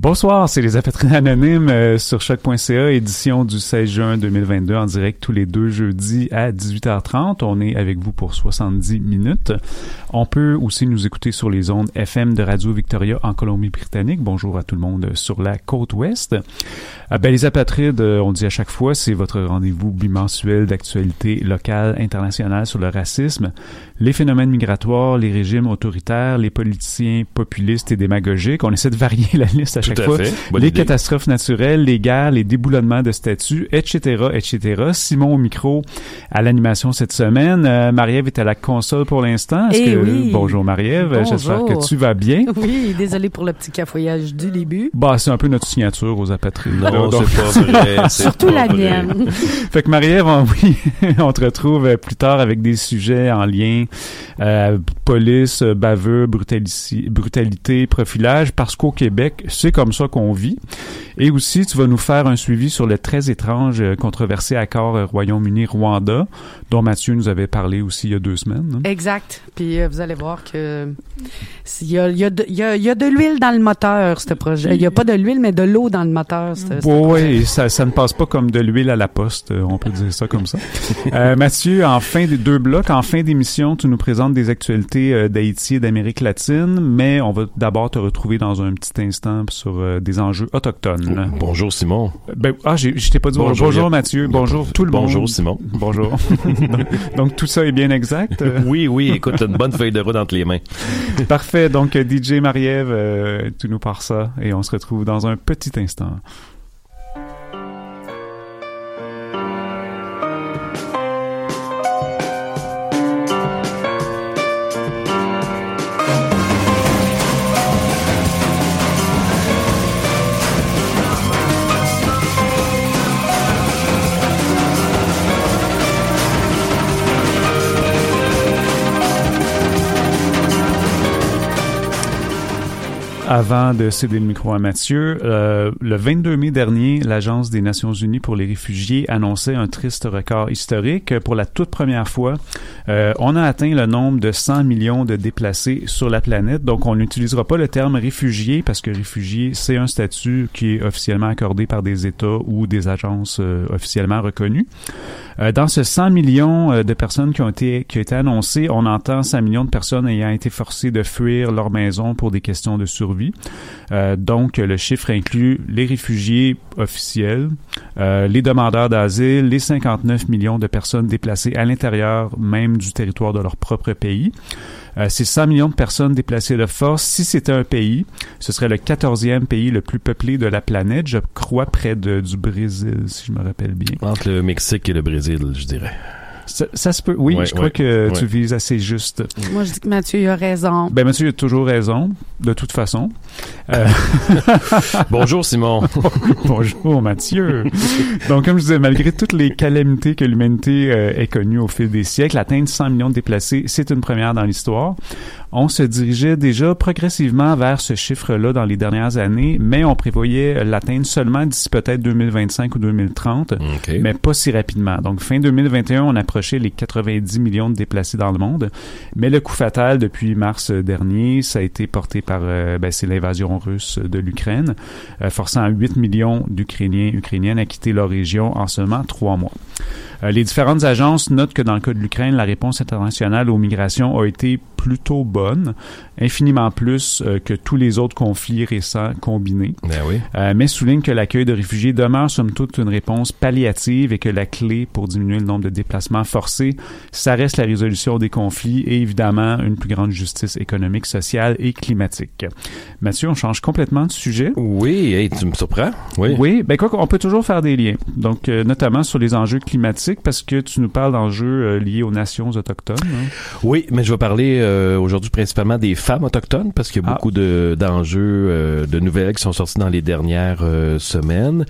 Bonsoir, c'est les Apatrides Anonymes sur choc.ca, édition du 16 juin 2022 en direct tous les deux jeudis à 18h30. On est avec vous pour 70 minutes. On peut aussi nous écouter sur les ondes FM de Radio Victoria en Colombie-Britannique. Bonjour à tout le monde sur la côte ouest. Les Apatrides, on dit à chaque fois, c'est votre rendez-vous bimensuel d'actualité locale, internationale sur le racisme, les phénomènes migratoires, les régimes autoritaires, les politiciens populistes et démagogiques. On essaie de varier la liste à chaque fois. Les idée. Catastrophes naturelles, les guerres, les déboulonnements de statuts, etc., etc. Simon au micro à l'animation cette semaine. Marie-Ève est à la console pour l'instant. Oui. Bonjour Marie-Ève, bonjour. J'espère que tu vas bien. Oui, désolé pour le petit cafouillage du début. C'est un peu notre signature aux Apatrides. Non, c'est pas vrai. Surtout la mienne. Fait que Marie-Ève, oui, on te retrouve plus tard avec des sujets en lien police, baveux, brutalité, profilage, parce qu'au Québec, c'est comme ça qu'on vit. Et aussi, tu vas nous faire un suivi sur le très étrange, controversé accord Royaume-Uni-Rwanda, dont Mathieu nous avait parlé aussi il y a 2 semaines. Hein? Exact. Puis vous allez voir que il y a de l'huile dans le moteur, ce projet. Il n'y a pas de l'huile, mais de l'eau dans le moteur. Oui, ça ne passe pas comme de l'huile à la poste, on peut dire ça comme ça. Mathieu, en fin des 2 blocs, en fin d'émission, tu nous présentes des actualités d'Haïti et d'Amérique latine, mais on va d'abord te retrouver dans un petit instant sur des enjeux autochtones. Bonjour Simon. Je t'ai pas dit bonjour Mathieu, bonjour tout le monde. Bonjour Simon. Bonjour. donc tout ça est bien exact? Oui, écoute, t'as une bonne feuille de route entre les mains. Parfait, donc DJ Marie-Ève, tu nous pars ça et on se retrouve dans un petit instant. Avant de céder le micro à Mathieu, le 22 mai dernier, l'Agence des Nations Unies pour les réfugiés annonçait un triste record historique. Pour la toute première fois, on a atteint le nombre de 100 millions de déplacés sur la planète. Donc, on n'utilisera pas le terme réfugié parce que réfugié, c'est un statut qui est officiellement accordé par des États ou des agences officiellement reconnues. Dans ce 100 millions de personnes qui ont été annoncées, on entend 100 millions de personnes ayant été forcées de fuir leur maison pour des questions de survie. Donc, le chiffre inclut les réfugiés officiels, les demandeurs d'asile, les 59 millions de personnes déplacées à l'intérieur même du territoire de leur propre pays. Ces 100 millions de personnes déplacées de force, si c'était un pays, ce serait le 14e pays le plus peuplé de la planète, je crois près du Brésil, si je me rappelle bien. Entre le Mexique et le Brésil, je dirais. Ça se peut. Oui, je crois que tu vises assez juste. Moi, je dis que Mathieu a raison. Mathieu a toujours raison, de toute façon. Bonjour, Simon. Bonjour, Mathieu. Donc, comme je disais, malgré toutes les calamités que l'humanité ait connues au fil des siècles, atteindre 100 millions de déplacés, c'est une première dans l'histoire. On se dirigeait déjà progressivement vers ce chiffre-là dans les dernières années, mais on prévoyait l'atteindre seulement d'ici peut-être 2025 ou 2030, mais pas si rapidement. Donc, fin 2021, on approchait les 90 millions de déplacés dans le monde, mais le coup fatal depuis mars dernier, ça a été porté par c'est l'invasion russe de l'Ukraine, forçant 8 millions d'Ukrainiennes à quitter leur région en seulement 3 mois. Les différentes agences notent que dans le cas de l'Ukraine, la réponse internationale aux migrations a été plutôt bonne, infiniment plus que tous les autres conflits récents combinés. Mais souligne que l'accueil de réfugiés demeure somme toute une réponse palliative et que la clé pour diminuer le nombre de déplacements forcés, ça reste la résolution des conflits et évidemment une plus grande justice économique, sociale et climatique. Mathieu, on change complètement de sujet. Oui, tu me surprends. Oui, on peut toujours faire des liens. Donc, notamment sur les enjeux climatiques, parce que tu nous parles d'enjeux liés aux nations autochtones. Hein? Oui, mais je vais parler aujourd'hui principalement des femmes autochtones, parce qu'il y a beaucoup d'enjeux, de nouvelles qui sont sorties dans les dernières semaines.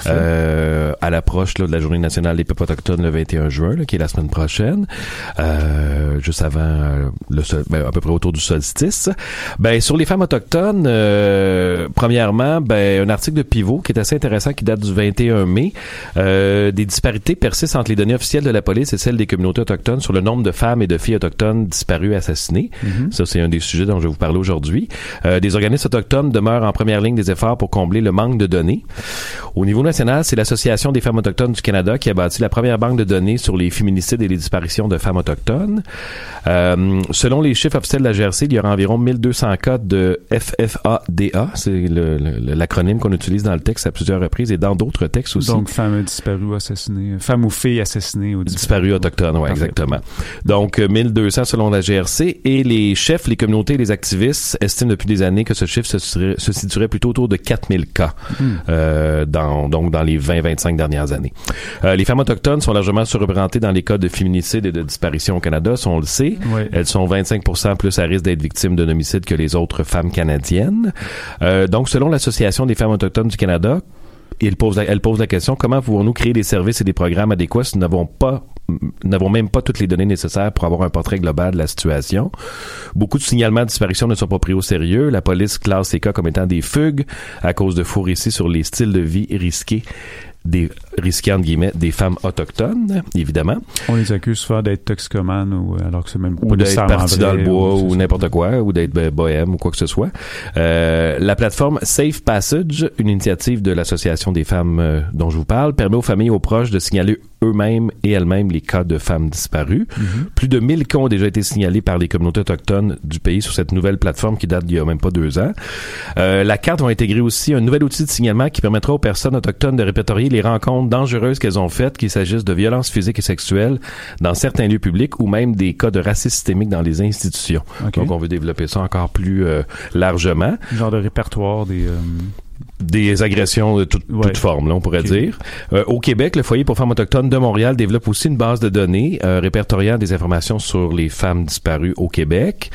À l'approche de la Journée nationale des peuples autochtones le 21 juin, qui est la semaine prochaine, juste avant à peu près autour du solstice. Sur les femmes autochtones, premièrement, un article de Pivot qui est assez intéressant, qui date du 21 mai. Des disparités persistent entre les données officielles de la police et celles des communautés autochtones sur le nombre de femmes et de filles autochtones disparues et assassinées. Ça, c'est un des sujets dont je vais vous parler aujourd'hui. Des organismes autochtones demeurent en première ligne des efforts pour combler le manque de données. Au niveau national, c'est l'Association des femmes autochtones du Canada qui a bâti la première banque de données sur les féminicides et les disparitions de femmes autochtones. Selon les chiffres officiels de la GRC, il y aura environ 1200 cas de FFADA, c'est l'acronyme qu'on utilise dans le texte à plusieurs reprises et dans d'autres textes aussi. Donc, femmes disparues ou assassinées, femmes ou filles assassinées ou disparues autochtones, oui, exactement. Donc, 1200 selon la GRC, et les chefs, les communautés et les activistes estiment depuis des années que ce chiffre se situerait plutôt autour de 4000 cas dans les 20-25 dernières années. Les femmes autochtones sont largement surreprésentées dans les cas de féminicide et de disparition au Canada, ça on le sait. Oui. Elles sont 25% plus à risque d'être victimes d'un homicide que les autres femmes canadiennes. Donc, selon l'Association des femmes autochtones du Canada, elle pose la question: comment pouvons-nous créer des services et des programmes adéquats si nous n'avons même pas toutes les données nécessaires pour avoir un portrait global de la situation? Beaucoup de signalements de disparition ne sont pas pris au sérieux. La police classe ces cas comme étant des fugues à cause de faux récits sur les styles de vie risqués entre guillemets, des femmes autochtones, évidemment. On les accuse souvent d'être toxicomanes alors que c'est même pas ou d'être partis dans le bois ou n'importe quoi, ou d'être bohème ou quoi que ce soit. La plateforme Safe Passage, une initiative de l'Association des femmes dont je vous parle, permet aux familles et aux proches de signaler eux-mêmes et elles-mêmes les cas de femmes disparues. Plus de 1000 cas ont déjà été signalés par les communautés autochtones du pays sur cette nouvelle plateforme qui date d'il y a même pas 2 ans. La carte va intégrer aussi un nouvel outil de signalement qui permettra aux personnes autochtones de répertorier les rencontres dangereuses qu'elles ont faites, qu'il s'agisse de violences physiques et sexuelles dans certains lieux publics ou même des cas de racisme systémique dans les institutions. Okay. Donc, on veut développer ça encore plus largement. Genre de répertoire des agressions de toute forme, là, on pourrait dire. Au Québec, le Foyer pour femmes autochtones de Montréal développe aussi une base de données répertoriant des informations sur les femmes disparues au Québec.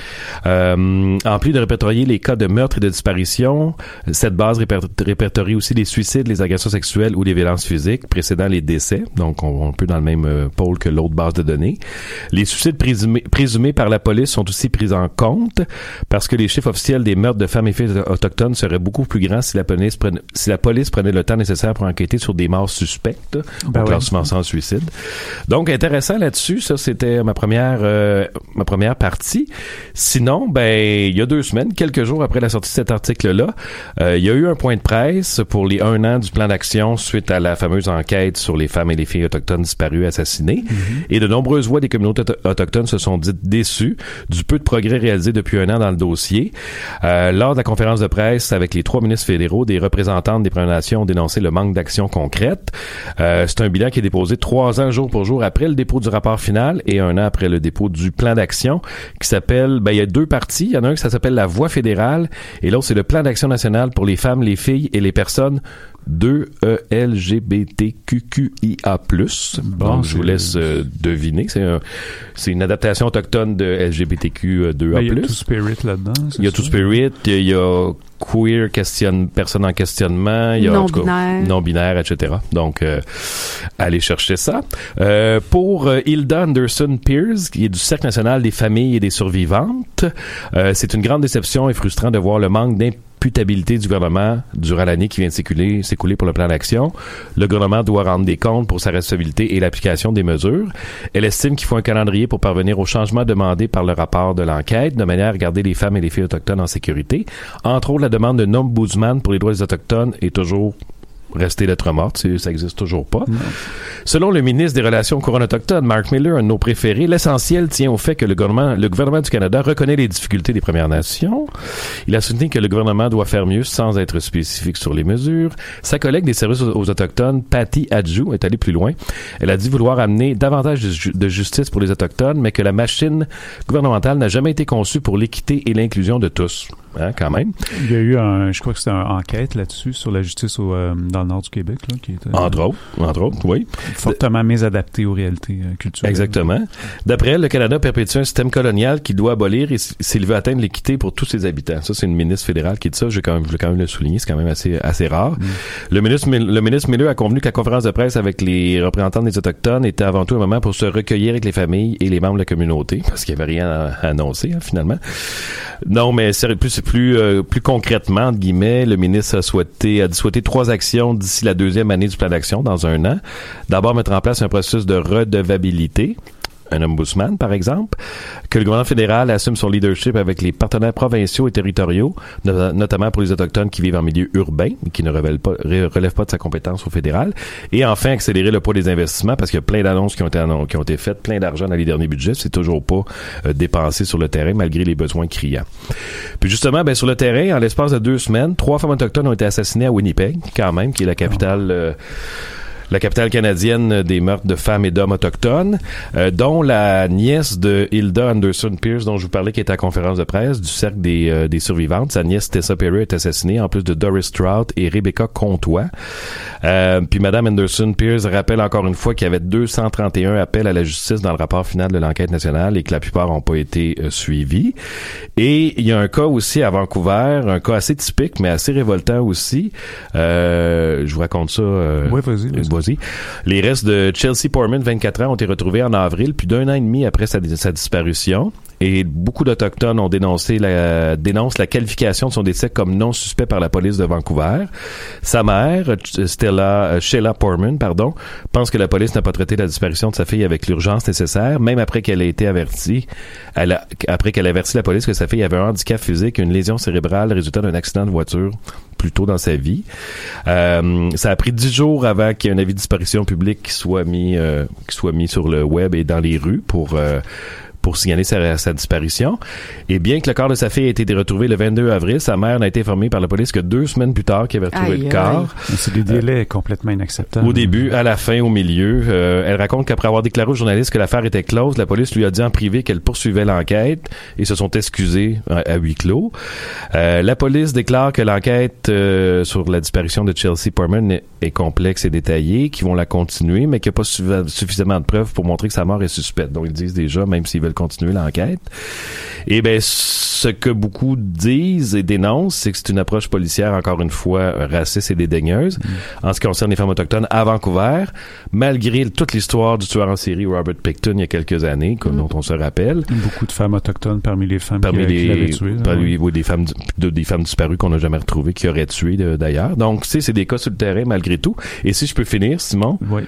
En plus de répertorier les cas de meurtre et de disparition, cette base répertorie aussi les suicides, les agressions sexuelles ou les violences physiques précédant les décès. Donc, on peut dans le même pôle que l'autre base de données. Les suicides présumés par la police sont aussi pris en compte parce que les chiffres officiels des meurtres de femmes et filles autochtones seraient beaucoup plus grands si la police prenait le temps nécessaire pour enquêter sur des morts suspectes, au classement sans suicide. Donc, intéressant là-dessus. Ça, c'était ma première partie. Sinon, il y a 2 semaines, quelques jours après la sortie de cet article-là, il y a eu un point de presse pour les 1 an du plan d'action suite à la fameuse enquête sur les femmes et les filles autochtones disparues assassinées. Et de nombreuses voix des communautés autochtones se sont dites déçues du peu de progrès réalisé depuis 1 an dans le dossier. Lors de la conférence de presse avec les 3 ministres fédéraux, des représentantes des Premières Nations ont dénoncé le manque d'action concrète. C'est un bilan qui est déposé 3 ans jour pour jour après le dépôt du rapport final et 1 an après le dépôt du plan d'action qui s'appelle, il y a 2 parties. Il y en a un qui s'appelle la Voie fédérale et l'autre c'est le plan d'action national pour les femmes, les filles et les personnes LGBTQIA+. Donc, je vous laisse deviner. C'est une adaptation autochtone de LGBTQ2A+. Il y a Two Spirit là-dedans. Il y a Two Spirit, il y a queer, personne en questionnement, il y a non-binaire, etc. Donc, allez chercher ça. Pour Hilda Anderson-Pierce, qui est du Cercle national des familles et des survivantes, c'est une grande déception et frustrant de voir le manque d'imputabilité du gouvernement durant l'année qui vient de s'écouler pour le plan d'action. Le gouvernement doit rendre des comptes pour sa responsabilité et l'application des mesures. Elle estime qu'il faut un calendrier pour parvenir aux changements demandés par le rapport de l'enquête, de manière à garder les femmes et les filles autochtones en sécurité. Entre autres, la demande d'un ombudsman pour les droits des autochtones est toujours restée lettre morte, ça existe toujours pas. Non. Selon le ministre des Relations couronnes autochtones, Mark Miller, un de nos préférés, l'essentiel tient au fait que le gouvernement du Canada reconnaît les difficultés des Premières Nations. Il a soutenu que le gouvernement doit faire mieux sans être spécifique sur les mesures. Sa collègue des services aux Autochtones, Patty Adjou, est allée plus loin. Elle a dit vouloir amener davantage de justice pour les Autochtones, mais que la machine gouvernementale n'a jamais été conçue pour l'équité et l'inclusion de tous. Hein, quand même. Il y a eu je crois que c'était une enquête là-dessus sur la justice dans le nord du Québec, là, qui était entre autres, oui, fortement mésadapté aux réalités culturelles. Exactement. D'après elle, le Canada perpétue un système colonial qu'il doit abolir s'il veut atteindre l'équité pour tous ses habitants. Ça, c'est une ministre fédérale qui dit ça. Je veux quand même le souligner. C'est quand même assez rare. Le ministre Miller a convenu que la conférence de presse avec les représentants des Autochtones était avant tout un moment pour se recueillir avec les familles et les membres de la communauté, parce qu'il n'y avait rien à annoncer, finalement. Non, mais c'est plus concrètement, entre guillemets, le ministre a souhaité 3 actions d'ici la 2e année du plan d'action, dans 1 an. D'abord, mettre en place un processus de redevabilité. un ombudsman, par exemple, que le gouvernement fédéral assume son leadership avec les partenaires provinciaux et territoriaux, notamment pour les Autochtones qui vivent en milieu urbain et qui ne relèvent pas de sa compétence au fédéral. Et enfin, accélérer le poids des investissements parce qu'il y a plein d'annonces qui ont été faites, plein d'argent dans les derniers budgets. C'est toujours pas dépensé sur le terrain malgré les besoins criants. Puis justement, sur le terrain, en l'espace de 2 semaines, 3 femmes autochtones ont été assassinées à Winnipeg, quand même, qui est la capitale canadienne des meurtres de femmes et d'hommes autochtones, dont la nièce de Hilda Anderson Pierce, dont je vous parlais, qui était à la conférence de presse du Cercle des survivantes. Sa nièce Tessa Perry est assassinée, en plus de Doris Strout et Rebecca Comtois. Puis Madame Anderson Pierce rappelle encore une fois qu'il y avait 231 appels à la justice dans le rapport final de l'enquête nationale et que la plupart n'ont pas été suivis. Et il y a un cas aussi à Vancouver, un cas assez typique, mais assez révoltant aussi. Je vous raconte ça. Oui, vas-y. Les restes de Chelsea Portman, 24 ans, ont été retrouvés en avril, plus d'1 an et demi après sa disparition. Et beaucoup d'Autochtones ont dénoncent la qualification de son décès comme non suspect par la police de Vancouver. Sa mère, Sheila Portman, pense que la police n'a pas traité la disparition de sa fille avec l'urgence nécessaire, même après qu'elle ait été avertie, après qu'elle ait averti la police que sa fille avait un handicap physique et une lésion cérébrale résultant d'un accident de voiture plus tôt dans sa vie. Ça a pris 10 jours avant qu'il y ait un avis de disparition public qui soit mis sur le web et dans les rues pour signaler sa disparition. Et bien que le corps de sa fille ait été retrouvé le 22 avril, sa mère n'a été informée par la police que 2 semaines plus tard qu'il avait retrouvé le corps. C'est des délais complètement inacceptables. Au début, à la fin, au milieu. Elle raconte qu'après avoir déclaré aux journalistes que l'affaire était close, la police lui a dit en privé qu'elle poursuivait l'enquête et se sont excusés à huis clos. La police déclare que l'enquête sur la disparition de Chelsea Portman est complexe et détaillée, qu'ils vont la continuer, mais qu'il n'y a pas suffisamment de preuves pour montrer que sa mort est suspecte. Donc, ils disent déjà, même s'ils veulent continuer l'enquête. Et ce que beaucoup disent et dénoncent, c'est que c'est une approche policière, encore une fois, raciste et dédaigneuse, en ce qui concerne les femmes autochtones à Vancouver, malgré toute l'histoire du tueur en série Robert Pickton il y a quelques années, dont on se rappelle. Beaucoup de femmes autochtones parmi les femmes qui l'avaient tué. Oui, des femmes disparues qu'on n'a jamais retrouvées, qui auraient tué d'ailleurs. Donc, c'est des cas sur le terrain malgré tout. Et si je peux finir, Simon, oui.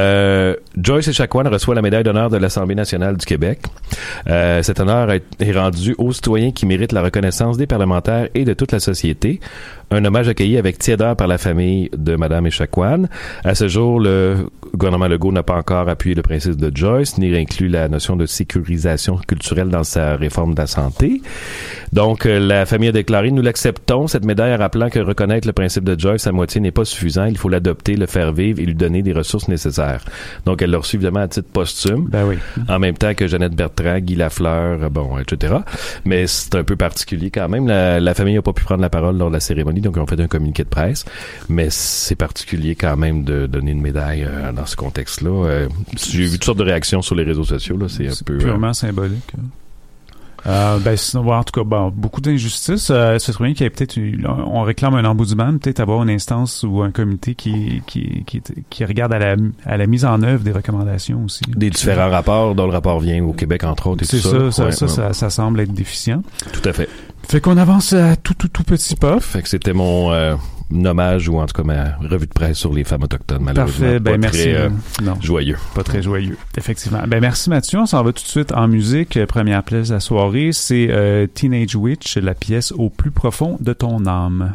Joyce Echaquan reçoit la médaille d'honneur de l'Assemblée nationale du Québec. Cet honneur est rendu aux citoyens qui méritent la reconnaissance des parlementaires et de toute la société. Un hommage accueilli avec tiédeur par la famille de Mme Echaquan. À ce jour, le gouvernement Legault n'a pas encore appuyé le principe de Joyce, ni inclus la notion de sécurisation culturelle dans sa réforme de la santé. Donc, la famille a déclaré, nous l'acceptons, cette médaille, en rappelant que reconnaître le principe de Joyce à moitié n'est pas suffisant. Il faut l'adopter, le faire vivre et lui donner des ressources nécessaires. Donc, elle l'a reçu évidemment à titre posthume. Ben oui. En même temps que Jeannette Bertrand, Guy Lafleur, etc. Mais c'est un peu particulier quand même. La famille n'a pas pu prendre la parole lors de la cérémonie, donc ils ont fait un communiqué de presse. Mais c'est particulier quand même de donner une médaille dans ce contexte-là. J'ai vu toutes sortes de réactions sur les réseaux sociaux. Là, c'est un peu purement symbolique. Sinon, en tout cas, beaucoup d'injustices. Ce serait bien qu'il y ait peut-être on réclame un ombudsman, peut-être avoir une instance ou un comité qui regarde à la mise en œuvre des recommandations aussi. Des différents rapports, dont le rapport vient au Québec, entre autres. Et Ça semble être déficient. Tout à fait. Fait qu'on avance à tout petit pas. Fait que c'était mon hommage, ou en tout cas ma revue de presse sur les femmes autochtones, malheureusement. Parfait, merci. Très joyeux. Pas très joyeux, effectivement. Merci Mathieu, on s'en va tout de suite en musique. Première pièce de la soirée, c'est Teenage Witch, la pièce Au plus profond de ton âme.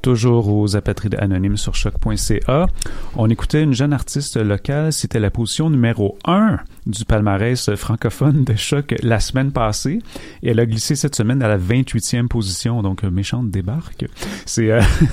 toujours aux Apatrides Anonymes sur choc.ca. On écoutait une jeune artiste locale, c'était la position numéro 1 du palmarès francophone de Choc la semaine passée, et elle a glissé cette semaine à la 28e position, donc méchante débarque. C'est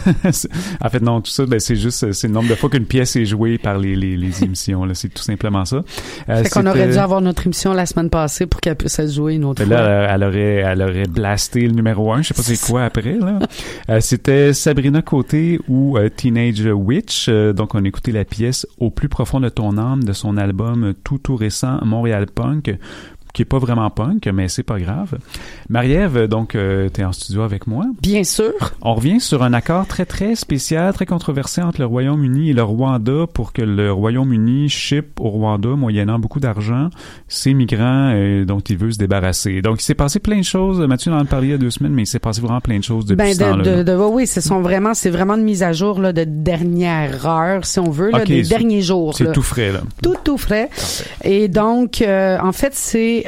en fait non, tout ça c'est juste c'est le nombre de fois qu'une pièce est jouée par les émissions là, c'est tout simplement ça. Fait qu'on aurait dû avoir notre émission la semaine passée pour qu'elle puisse être jouée une autre fois. Là, elle aurait blasté le numéro 1, je sais pas c'est quoi après là. C'était Sabrina Côté ou Teenage Witch, donc on a écouté la pièce Au plus profond de ton âme de son album tout récent Montréal Punk, qui est pas vraiment punk, mais c'est pas grave. Marie-Ève, donc, t'es en studio avec moi. Bien sûr. On revient sur un accord très, très spécial, très controversé entre le Royaume-Uni et le Rwanda pour que le Royaume-Uni ship au Rwanda, moyennant beaucoup d'argent, ces migrants dont il veut se débarrasser. Donc, il s'est passé plein de choses. Mathieu en a parlé il y a 2 semaines, mais il s'est passé vraiment plein de choses depuis ce temps-là. Oui, c'est vraiment une mise à jour là, de dernière heure, si on veut, là, des derniers jours. C'est là. Tout frais, là. Tout frais. Parfait. Et donc, en fait, c'est...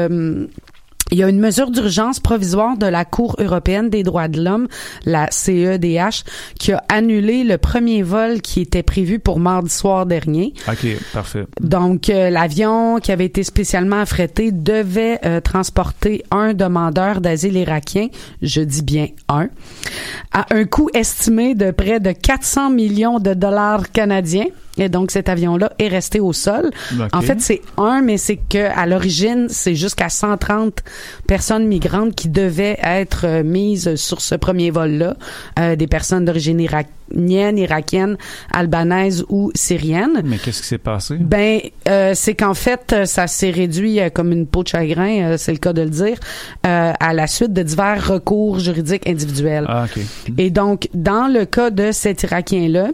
il y a une mesure d'urgence provisoire de la Cour européenne des droits de l'homme, la CEDH, qui a annulé le premier vol qui était prévu pour mardi soir dernier. OK, parfait. Donc, l'avion qui avait été spécialement affrété devait transporter un demandeur d'asile irakien, je dis bien un, à un coût estimé de près de 400 millions de dollars canadiens. Et donc, cet avion-là est resté au sol. Okay. En fait, c'est mais c'est que à l'origine, c'est jusqu'à 130 personnes migrantes qui devaient être mises sur ce premier vol-là. Des personnes d'origine irakienne, albanaise ou syrienne. Mais qu'est-ce qui s'est passé? C'est qu'en fait, ça s'est réduit comme une peau de chagrin, c'est le cas de le dire, à la suite de divers recours juridiques individuels. Ah, OK. Et donc, dans le cas de cet Irakien-là,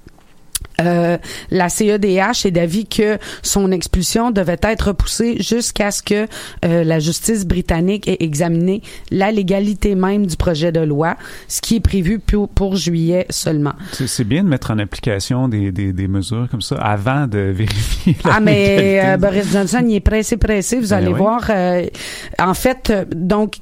la CEDH est d'avis que son expulsion devait être repoussée jusqu'à ce que la justice britannique ait examiné la légalité même du projet de loi, ce qui est prévu pour juillet seulement. C'est bien de mettre en application des mesures comme ça avant de vérifier la mais Boris Johnson, il est pressé, vous allez voir. En fait, donc,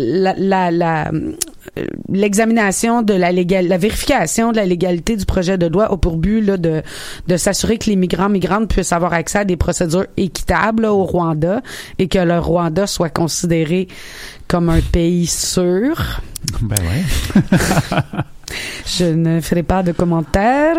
l'examination de la vérification de la légalité du projet de loi a pour but là, de s'assurer que les migrantes puissent avoir accès à des procédures équitables là, au Rwanda et que le Rwanda soit considéré comme un pays sûr. Ben ouais. Je ne ferai pas de commentaires.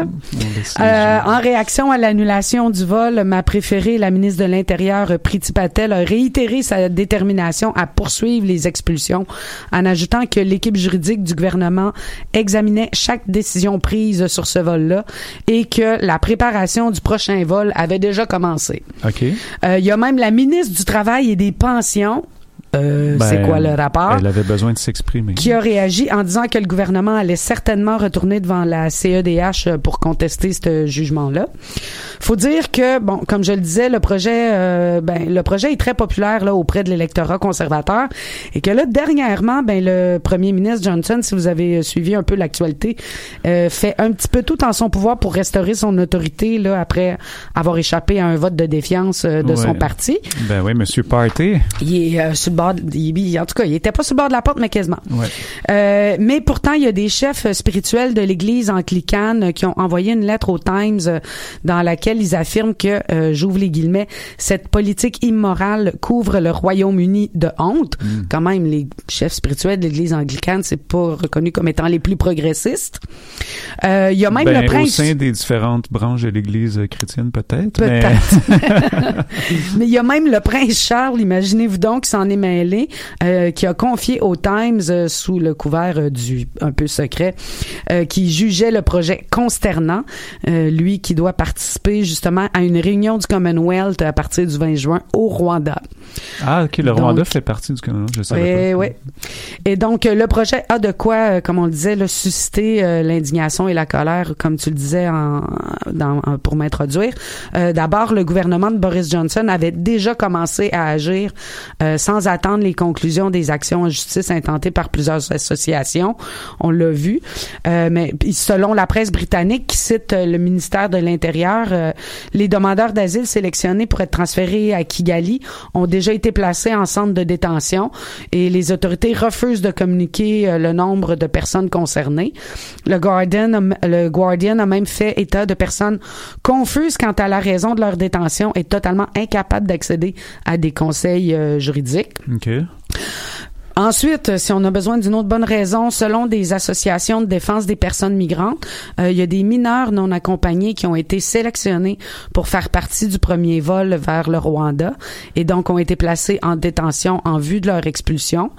En réaction à l'annulation du vol, ma préférée, la ministre de l'Intérieur, Priti Patel, a réitéré sa détermination à poursuivre les expulsions en ajoutant que l'équipe juridique du gouvernement examinait chaque décision prise sur ce vol-là et que la préparation du prochain vol avait déjà commencé. OK. Il y a même la ministre du Travail et des Pensions, c'est quoi le rapport? Elle avait besoin de s'exprimer. Qui a réagi en disant que le gouvernement allait certainement retourner devant la CEDH pour contester ce jugement-là. Faut dire que, bon, comme je le disais, le projet est très populaire là auprès de l'électorat conservateur et que là, dernièrement, le premier ministre Johnson, si vous avez suivi un peu l'actualité, fait un petit peu tout en son pouvoir pour restaurer son autorité là après avoir échappé à un vote de défiance de son parti. Ben oui, Monsieur Party. Il est sur le bord, en tout cas, il était pas sur le bord de la porte, mais quasiment. Ouais. Mais pourtant, il y a des chefs spirituels de l'Église anglicane qui ont envoyé une lettre aux Times dans laquelle ils affirment que, j'ouvre les guillemets, cette politique immorale couvre le Royaume-Uni de honte. Quand même, les chefs spirituels de l'Église anglicane, c'est pas reconnu comme étant les plus progressistes. Il y a même le prince... Au sein des différentes branches de l'Église chrétienne, peut-être. Mais il y a même le prince Charles, imaginez-vous donc, qui s'en est mêlé, qui a confié aux Times, sous le couvert du un peu secret, qui jugeait le projet consternant, lui qui doit participer justement à une réunion du Commonwealth à partir du 20 juin au Rwanda. Ah, OK, le Rwanda fait partie du Commonwealth, je savais pas. Oui. Et donc, le projet a de quoi, comme on le disait, là, susciter l'indignation et la colère, comme tu le disais pour m'introduire. D'abord, le gouvernement de Boris Johnson avait déjà commencé à agir sans attendre les conclusions des actions en justice intentées par plusieurs associations. On l'a vu. Mais selon la presse britannique qui cite le ministère de l'Intérieur, les demandeurs d'asile sélectionnés pour être transférés à Kigali ont déjà été placés en centre de détention et les autorités refusent de communiquer le nombre de personnes concernées. Le Guardian a même fait état de personnes confuses quant à la raison de leur détention et totalement incapables d'accéder à des conseils juridiques. OK. Ensuite, si on a besoin d'une autre bonne raison, selon des associations de défense des personnes migrantes, il y a des mineurs non accompagnés qui ont été sélectionnés pour faire partie du premier vol vers le Rwanda et donc ont été placés en détention en vue de leur expulsion.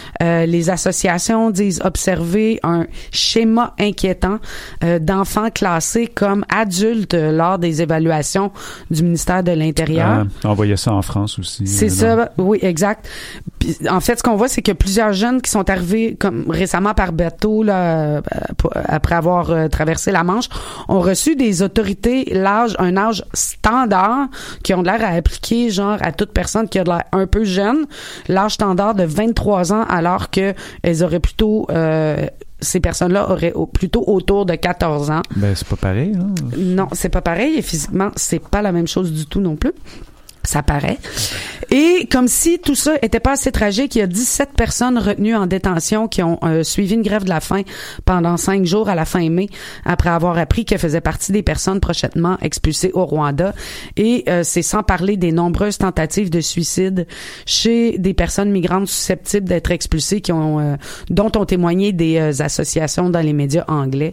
Les associations disent observer un schéma inquiétant d'enfants classés comme adultes lors des évaluations du ministère de l'Intérieur. On voyait ça en France aussi. C'est ça, oui, exact. Puis, en fait, ce qu'on voit, c'est que plusieurs jeunes qui sont arrivés comme récemment par bateau là, après avoir traversé la Manche ont reçu des autorités un âge standard qui ont de l'air à appliquer genre à toute personne qui a de l'air un peu jeune, l'âge standard de 23 ans alors que elles auraient plutôt ces personnes-là auraient plutôt autour de 14 ans. Ben c'est pas pareil, hein? Non, c'est pas pareil et physiquement, c'est pas la même chose du tout non plus. Ça paraît. Et comme si tout ça était pas assez tragique, il y a 17 personnes retenues en détention qui ont suivi une grève de la faim pendant 5 jours à la fin mai, après avoir appris qu'elles faisaient partie des personnes prochainement expulsées au Rwanda. Et c'est sans parler des nombreuses tentatives de suicide chez des personnes migrantes susceptibles d'être expulsées dont ont témoigné des associations dans les médias anglais.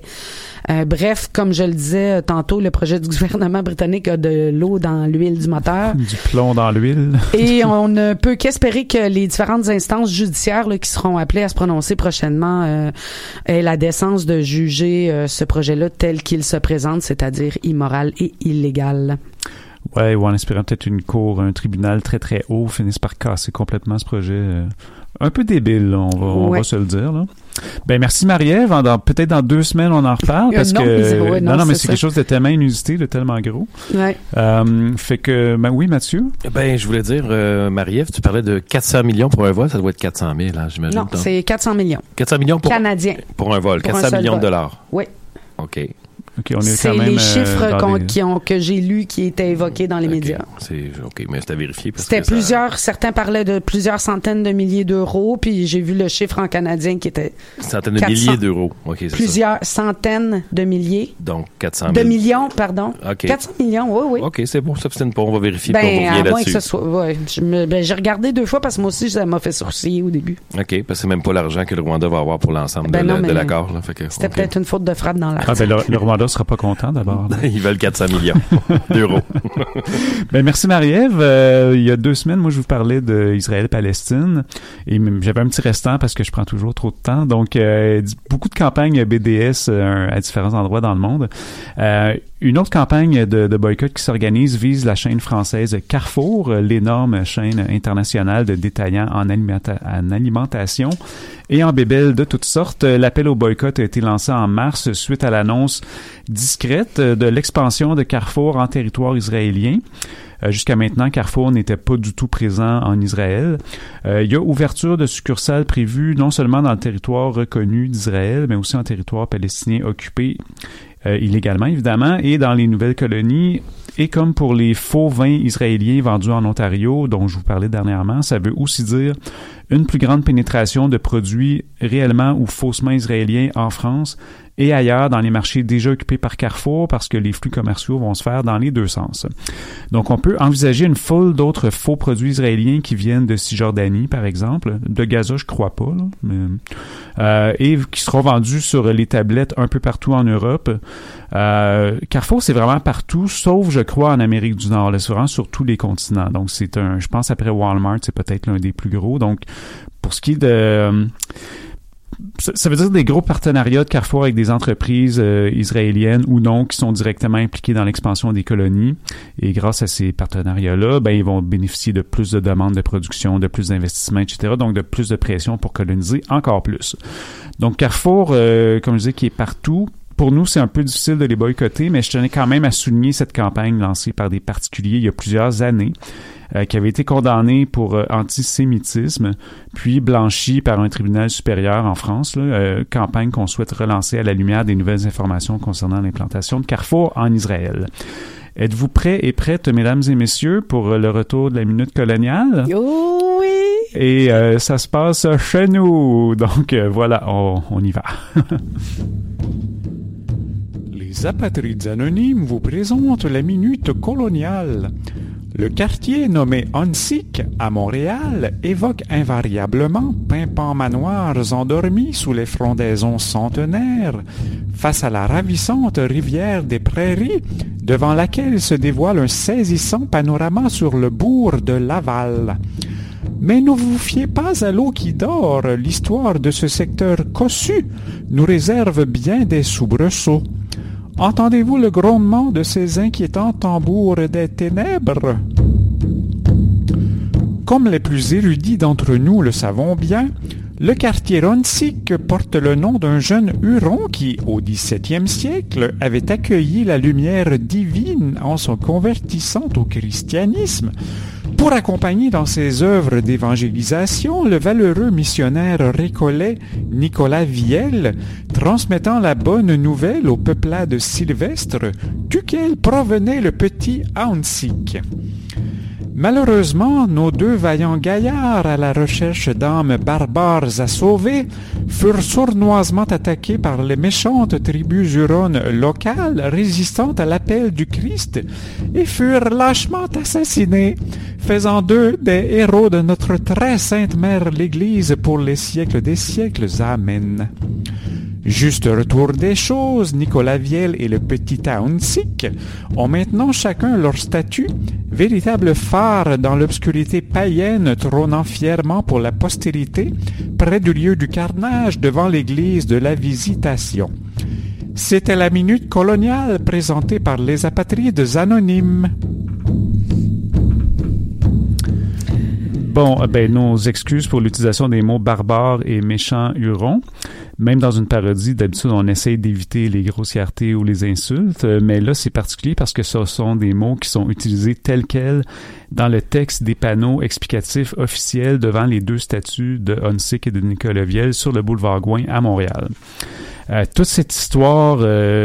Bref, comme je le disais tantôt, le projet du gouvernement britannique a de l'eau dans l'huile du moteur. Du plomb dans l'huile. Et on ne peut qu'espérer que les différentes instances judiciaires là, qui seront appelées à se prononcer prochainement aient la décence de juger ce projet-là tel qu'il se présente, c'est-à-dire immoral et illégal. Ouais, ou en espérant peut-être un tribunal très très haut finisse par casser complètement ce projet. Un peu débile, là, on va se le dire, là. Ben, merci Marie-Ève. Peut-être dans 2 semaines, on en reparle parce que, non, mais c'est quelque chose de tellement inusité, de tellement gros. Ouais. Fait que, ben oui, Mathieu. Ben, je voulais dire, Marie-Ève, tu parlais de 400 millions pour un vol, ça doit être 400 000, hein, j'imagine. Non, c'est 400 millions. 400 millions Canadiens. Pour un vol, 400 millions de dollars. Oui. OK. Okay, on est c'est quand même, les chiffres que j'ai lus qui étaient évoqués dans les médias. OK, mais c'est à vérifier. C'était certains parlaient de plusieurs centaines de milliers d'euros, puis j'ai vu le chiffre en canadien qui était... Centaines de milliers d'euros. OK, c'est plusieurs centaines de milliers. Donc, 400 000. De millions, pardon. OK. 400 millions, oui. OK, c'est bon, ça c'est on va vérifier puis on revient là-dessus. Moins que ce soit, j'ai regardé 2 fois parce que moi aussi, ça m'a fait sourciller au début. OK, parce que c'est même pas l'argent que le Rwanda va avoir pour l'ensemble de l'accord. Là, c'était peut-être une faute de frappe dans l'article. Le Rwanda sera pas content d'abord. Ils veulent 400 millions d'euros. Ben, merci Marie-Ève. Il y a 2 semaines, moi, je vous parlais d'Israël-Palestine et j'avais un petit restant parce que je prends toujours trop de temps. Donc, beaucoup de campagnes BDS à différents endroits dans le monde. Une autre campagne de boycott qui s'organise vise la chaîne française Carrefour, l'énorme chaîne internationale de détaillants en alimentation et en bébelles de toutes sortes. L'appel au boycott a été lancé en mars suite à l'annonce discrète de l'expansion de Carrefour en territoire israélien. Jusqu'à maintenant, Carrefour n'était pas du tout présent en Israël. Il y a ouverture de succursales prévues non seulement dans le territoire reconnu d'Israël, mais aussi en territoire palestinien occupé illégalement, évidemment, et dans les nouvelles colonies. Et comme pour les faux vins israéliens vendus en Ontario, dont je vous parlais dernièrement, ça veut aussi dire une plus grande pénétration de produits réellement ou faussement israéliens en France et ailleurs dans les marchés déjà occupés par Carrefour parce que les flux commerciaux vont se faire dans les 2 sens. Donc, on peut envisager une foule d'autres faux produits israéliens qui viennent de Cisjordanie, par exemple. De Gaza, je crois pas, là, mais, et qui seront vendus sur les tablettes un peu partout en Europe. Carrefour, c'est vraiment partout, sauf, je crois, en Amérique du Nord. Là, c'est vraiment sur tous les continents. Donc, je pense après Walmart, c'est peut-être l'un des plus gros. Donc, pour ce qui est de... Ça veut dire des gros partenariats de Carrefour avec des entreprises israéliennes ou non qui sont directement impliquées dans l'expansion des colonies. Et grâce à ces partenariats-là, ben ils vont bénéficier de plus de demandes de production, de plus d'investissements, etc. Donc, de plus de pression pour coloniser encore plus. Donc, Carrefour, comme je disais, qui est partout. Pour nous, c'est un peu difficile de les boycotter, mais je tenais quand même à souligner cette campagne lancée par des particuliers il y a plusieurs années. qui avait été condamné pour antisémitisme, puis blanchi par un tribunal supérieur en France, campagne qu'on souhaite relancer à la lumière des nouvelles informations concernant l'implantation de Carrefour en Israël. Êtes-vous prêts et prêtes, mesdames et messieurs, pour le retour de la Minute coloniale? Oh oui! Et ça se passe chez nous. Donc voilà, on y va. Les apatrides anonymes vous présentent la Minute coloniale. Le quartier nommé Huntsic, à Montréal, évoque invariablement pimpants manoirs endormis sous les frondaisons centenaires, face à la ravissante rivière des Prairies, devant laquelle se dévoile un saisissant panorama sur le bourg de Laval. Mais ne vous fiez pas à l'eau qui dort, l'histoire de ce secteur cossu nous réserve bien des soubresauts. Entendez-vous le grondement de ces inquiétants tambours des ténèbres? Comme les plus érudits d'entre nous le savons bien, le quartier Huntsic porte le nom d'un jeune Huron qui, au XVIIe siècle, avait accueilli la lumière divine en se convertissant au christianisme, pour accompagner dans ses œuvres d'évangélisation le valeureux missionnaire récollet Nicolas Viel, transmettant la bonne nouvelle aux peuplades sylvestres duquel provenait le petit Huntsic. Malheureusement, nos deux vaillants gaillards à la recherche d'âmes barbares à sauver furent sournoisement attaqués par les méchantes tribus huronnes locales résistantes à l'appel du Christ et furent lâchement assassinés, faisant d'eux des héros de notre très sainte mère l'Église pour les siècles des siècles. Amen. Juste retour des choses, Nicolas Viel et le petit Huntsic ont maintenant chacun leur statue, véritable phare dans l'obscurité païenne trônant fièrement pour la postérité, près du lieu du carnage devant l'église de la Visitation. C'était la Minute coloniale présentée par les apatrides anonymes. Bon, nos excuses pour l'utilisation des mots barbares et méchants hurons. Même dans une parodie, d'habitude, on essaye d'éviter les grossièretés ou les insultes, mais là, c'est particulier parce que ce sont des mots qui sont utilisés tels quels dans le texte des panneaux explicatifs officiels devant les deux statues de Huntsic et de Nicolas Viel sur le boulevard Gouin à Montréal. Toute cette histoire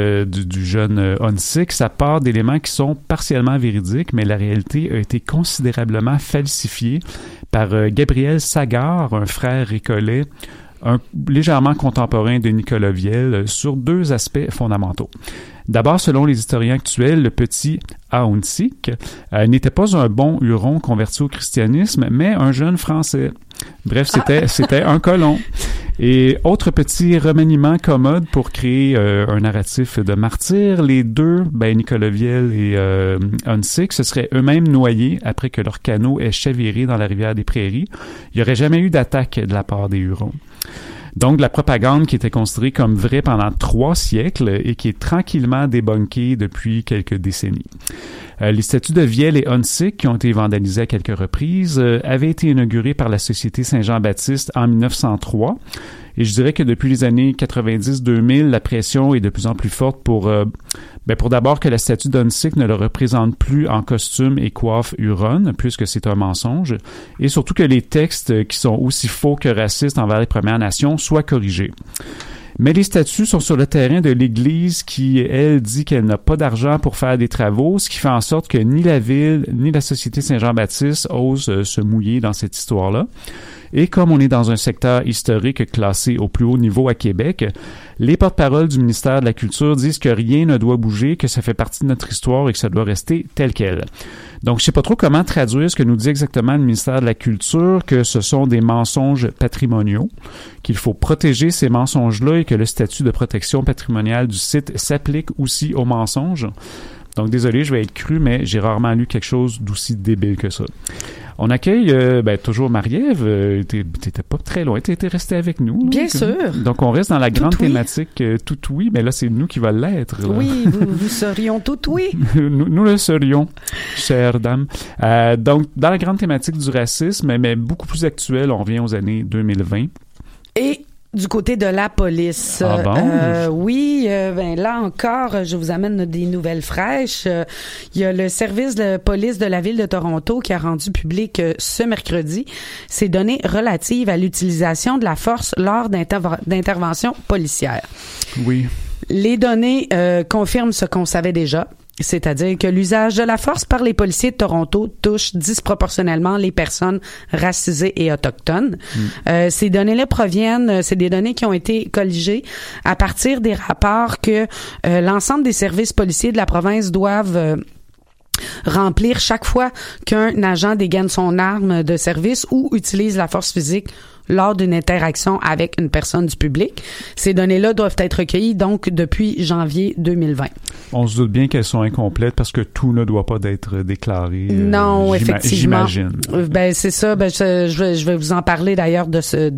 du jeune Huntsic, ça part d'éléments qui sont partiellement véridiques, mais la réalité a été considérablement falsifiée par Gabriel Sagard, un frère récollet, légèrement contemporain de Nicolas Viel, sur deux aspects fondamentaux. D'abord, selon les historiens actuels, le petit Huntsic n'était pas un bon Huron converti au christianisme, mais un jeune Français. Bref, c'était un colon. Et autre petit remaniement commode pour créer un narratif de martyr, les deux, Nicolas Viel et Huntsic, se seraient eux-mêmes noyés après que leur canot ait chaviré dans la rivière des Prairies. Il n'y aurait jamais eu d'attaque de la part des Hurons. Donc, la propagande qui était considérée comme vraie pendant 3 siècles et qui est tranquillement débunkée depuis quelques décennies. Les statues de Viel et Huntsic, qui ont été vandalisées à quelques reprises, avaient été inaugurées par la Société Saint-Jean-Baptiste en 1903. Et je dirais que depuis les années 90-2000, la pression est de plus en plus forte pour d'abord que la statue d'Huntsic ne le représente plus en costume et coiffe huronne, puisque c'est un mensonge, et surtout que les textes qui sont aussi faux que racistes envers les Premières Nations soient corrigés. Mais les statues sont sur le terrain de l'Église qui, elle, dit qu'elle n'a pas d'argent pour faire des travaux, ce qui fait en sorte que ni la Ville ni la Société Saint-Jean-Baptiste osent se mouiller dans cette histoire-là. Et comme on est dans un secteur historique classé au plus haut niveau à Québec, les porte-paroles du ministère de la Culture disent que rien ne doit bouger, que ça fait partie de notre histoire et que ça doit rester tel quel. Donc, je sais pas trop comment traduire ce que nous dit exactement le ministère de la Culture, que ce sont des mensonges patrimoniaux, qu'il faut protéger ces mensonges-là et que le statut de protection patrimoniale du site s'applique aussi aux mensonges. Donc, désolé, je vais être cru, mais j'ai rarement lu quelque chose d'aussi débile que ça. On accueille toujours Marie-Ève. T'étais pas très loin, t'étais restée avec nous. Bien sûr. Donc, on reste dans la grande thématique tout oui, mais là, c'est nous qui va l'être. Là. Oui, vous serions tout oui. nous le serions, chère dame. Donc, dans la grande thématique du racisme, mais beaucoup plus actuelle, on revient aux années 2020. Et Du côté de la police. Ah bon? Oui, là encore, je vous amène des nouvelles fraîches. Il y a le service de police de la ville de Toronto qui a rendu public ce mercredi ces données relatives à l'utilisation de la force lors d'interventions policières. Oui. Les données confirment ce qu'on savait déjà. C'est-à-dire que l'usage de la force par les policiers de Toronto touche disproportionnellement les personnes racisées et autochtones. Ces données-là c'est des données qui ont été colligées à partir des rapports que l'ensemble des services policiers de la province doivent remplir chaque fois qu'un agent dégaine son arme de service ou utilise la force physique lors d'une interaction avec une personne du public. Ces données-là doivent être recueillies donc depuis janvier 2020. On se doute bien qu'elles sont incomplètes parce que tout ne doit pas être déclaré. Non, effectivement. J'imagine. C'est ça. Je vais vous en parler d'ailleurs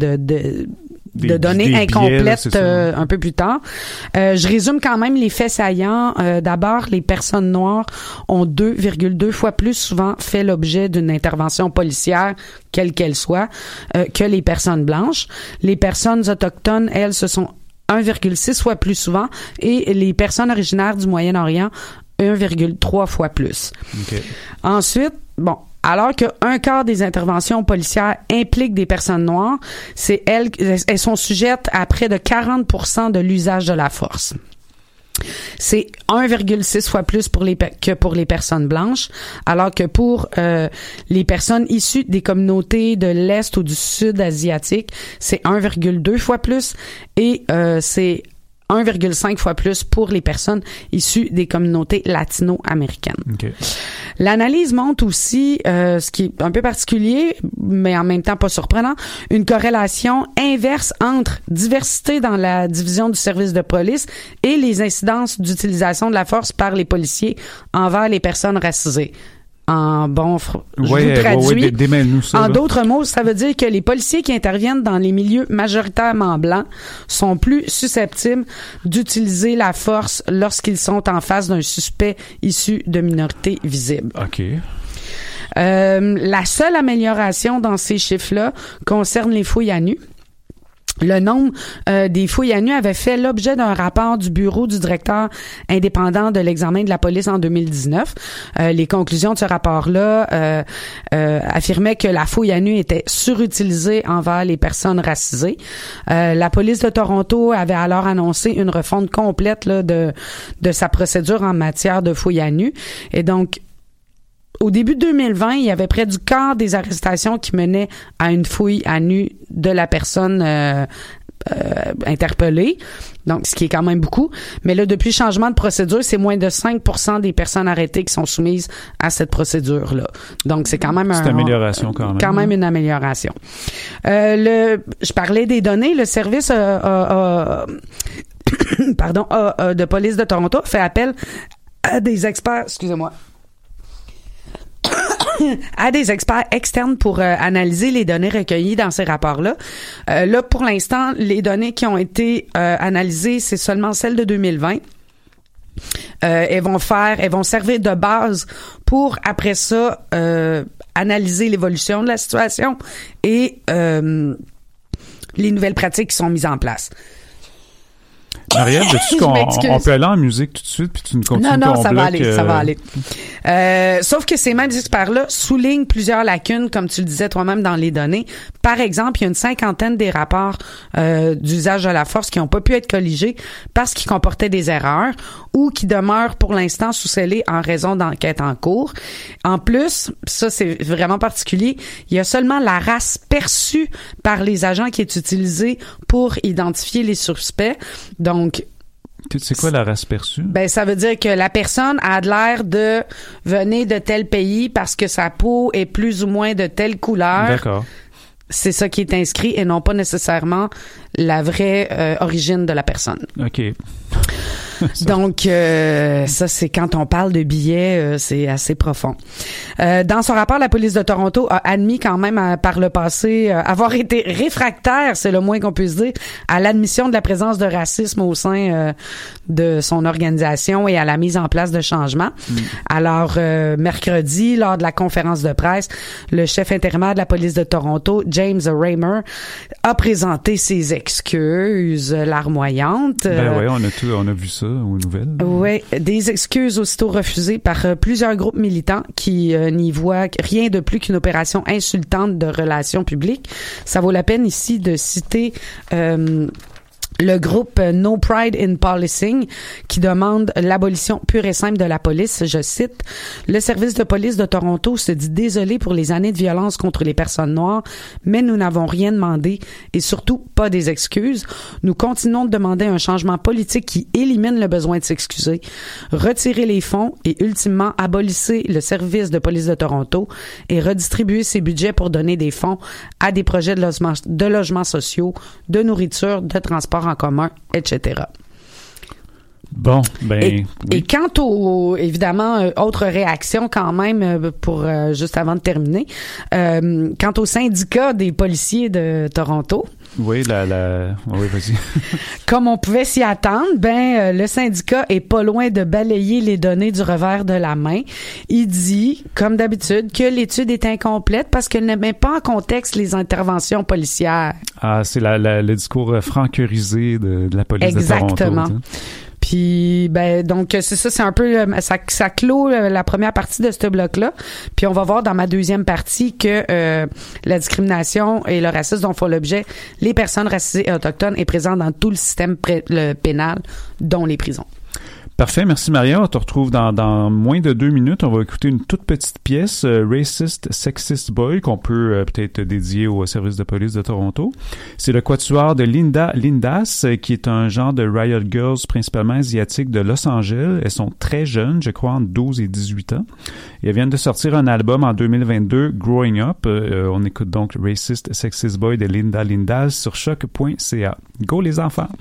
de données incomplètes un peu plus tard. Je résume quand même les faits saillants. D'abord, les personnes noires ont 2,2 fois plus souvent fait l'objet d'une intervention policière, quelle qu'elle soit, que les personnes blanches. Les personnes autochtones, elles, se sont 1,6 fois plus souvent et les personnes originaires du Moyen-Orient, 1,3 fois plus. Okay. Ensuite, alors qu'un quart des interventions policières impliquent des personnes noires, elles sont sujettes à près de 40% de l'usage de la force. C'est 1,6 fois plus que pour les personnes blanches, alors que pour les personnes issues des communautés de l'Est ou du Sud asiatique, c'est 1,2 fois plus et c'est 1,5 fois plus pour les personnes issues des communautés latino-américaines. Okay. L'analyse montre aussi, ce qui est un peu particulier, mais en même temps pas surprenant, une corrélation inverse entre diversité dans la division du service de police et les incidences d'utilisation de la force par les policiers envers les personnes racisées. Je vous traduis. Démêle-nous ça, en d'autres mots, ça veut dire que les policiers qui interviennent dans les milieux majoritairement blancs sont plus susceptibles d'utiliser la force lorsqu'ils sont en face d'un suspect issu de minorités visibles. OK. La seule amélioration dans ces chiffres-là concerne les fouilles à nu. Le nombre des fouilles à nu avait fait l'objet d'un rapport du bureau du directeur indépendant de l'examen de la police en 2019. Les conclusions de ce rapport-là affirmaient que la fouille à nu était surutilisée envers les personnes racisées. La police de Toronto avait alors annoncé une refonte complète là, de sa procédure en matière de fouille à nu. Et donc, au début de 2020, il y avait près du quart des arrestations qui menaient à une fouille à nu de la personne interpellée. Donc, ce qui est quand même beaucoup. Mais là, depuis le changement de procédure, c'est moins de 5% des personnes arrêtées qui sont soumises à cette procédure-là. Donc, c'est quand même une amélioration quand même. Quand même une amélioration. Je parlais des données. Le service de police de Toronto fait appel à des experts. Excusez-moi. À des experts externes pour analyser les données recueillies dans ces rapports-là. Là, pour l'instant, les données qui ont été analysées, c'est seulement celles de 2020. Elles vont servir de base pour, après ça, analyser l'évolution de la situation et les nouvelles pratiques qui sont mises en place. Marielle, veux-tu qu'on peut aller en musique tout de suite puis tu nous continues Non, ton ça bloc, va aller. Sauf que ces mêmes experts-là soulignent plusieurs lacunes, comme tu le disais toi-même dans les données. Par exemple, il y a une 50aine des rapports d'usage de la force qui n'ont pas pu être colligés parce qu'ils comportaient des erreurs ou qui demeurent pour l'instant sous scellés en raison d'enquêtes en cours. En plus, ça c'est vraiment particulier, il y a seulement la race perçue par les agents qui est utilisée pour identifier les suspects. Donc, c'est quoi la race perçue? Ça veut dire que la personne a l'air de venir de tel pays parce que sa peau est plus ou moins de telle couleur. D'accord. C'est ça qui est inscrit et non pas nécessairement la vraie origine de la personne. OK. Donc, ça, c'est quand on parle de billets, c'est assez profond. Dans son rapport, la police de Toronto a admis quand même par le passé avoir été réfractaire, c'est le moins qu'on puisse dire, à l'admission de la présence de racisme au sein de son organisation et à la mise en place de changements. Alors, mercredi, lors de la conférence de presse, le chef intérimaire de la police de Toronto, James Raymer, a présenté ses excuses larmoyantes. Ben oui, on a vu ça aux nouvelles. Oui, des excuses aussitôt refusées par plusieurs groupes militants qui n'y voient rien de plus qu'une opération insultante de relations publiques. Ça vaut la peine ici de citer le groupe No Pride in Policing qui demande l'abolition pure et simple de la police. Je cite, « Le service de police de Toronto se dit désolé pour les années de violence contre les personnes noires, mais nous n'avons rien demandé et surtout pas des excuses. Nous continuons de demander un changement politique qui élimine le besoin de s'excuser, retirer les fonds et ultimement abolissez le service de police de Toronto et redistribuer ses budgets pour donner des fonds à des projets de logements sociaux, de nourriture, de transport en commun, etc. » Bon, ben... Et quant aux, évidemment, autre réaction quand même, pour juste avant de terminer, quant au syndicat des policiers de Toronto... Oui, oui, vas-y. Comme on pouvait s'y attendre, le syndicat est pas loin de balayer les données du revers de la main. Il dit, comme d'habitude, que l'étude est incomplète parce qu'elle ne met pas en contexte les interventions policières. Ah, c'est le discours franquerisé de la police de Toronto. Exactement. Puis donc c'est ça, c'est un peu ça clôt la première partie de ce bloc-là. Puis on va voir dans ma deuxième partie que la discrimination et le racisme dont font l'objet les personnes racisées et autochtones est présent dans tout le système pénal, dont les prisons. Parfait, merci Maria. On te retrouve dans moins de 2 minutes. On va écouter une toute petite pièce, Racist, Sexist Boy, qu'on peut peut-être dédier au service de police de Toronto. C'est le quatuor de Linda Lindas, qui est un genre de Riot Girls principalement asiatiques de Los Angeles. Elles sont très jeunes, je crois, entre 12 et 18 ans. Et elles viennent de sortir un album en 2022, Growing Up. On écoute donc Racist, Sexist Boy de Linda Lindas sur choc.ca. Go les enfants!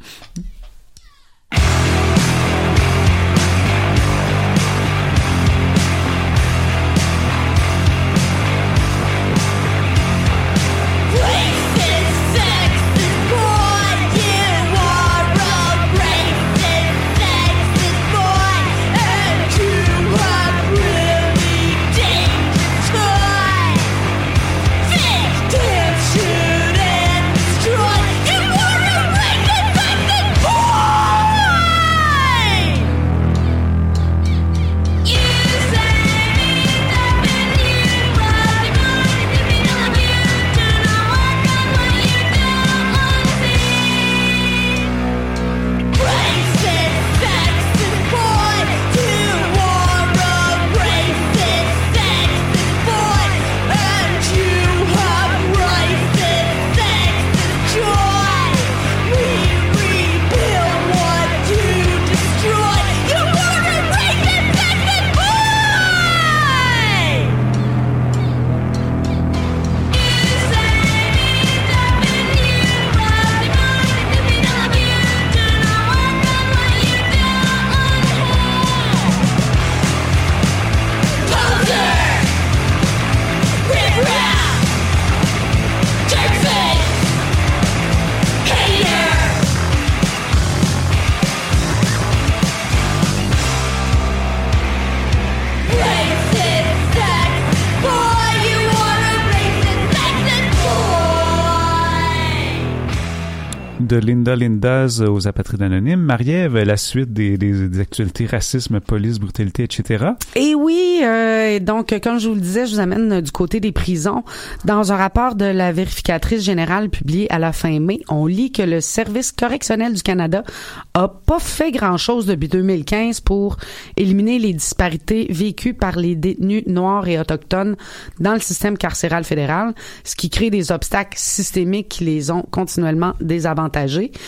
De Linda Lindas aux apatrides anonymes. Marie-Ève, la suite des actualités racisme, police, brutalité, etc. Et oui, donc comme je vous le disais, je vous amène du côté des prisons. Dans un rapport de la vérificatrice générale publié à la fin mai, on lit que le Service correctionnel du Canada a pas fait grand-chose depuis 2015 pour éliminer les disparités vécues par les détenus noirs et autochtones dans le système carcéral fédéral, ce qui crée des obstacles systémiques qui les ont continuellement désavantagés.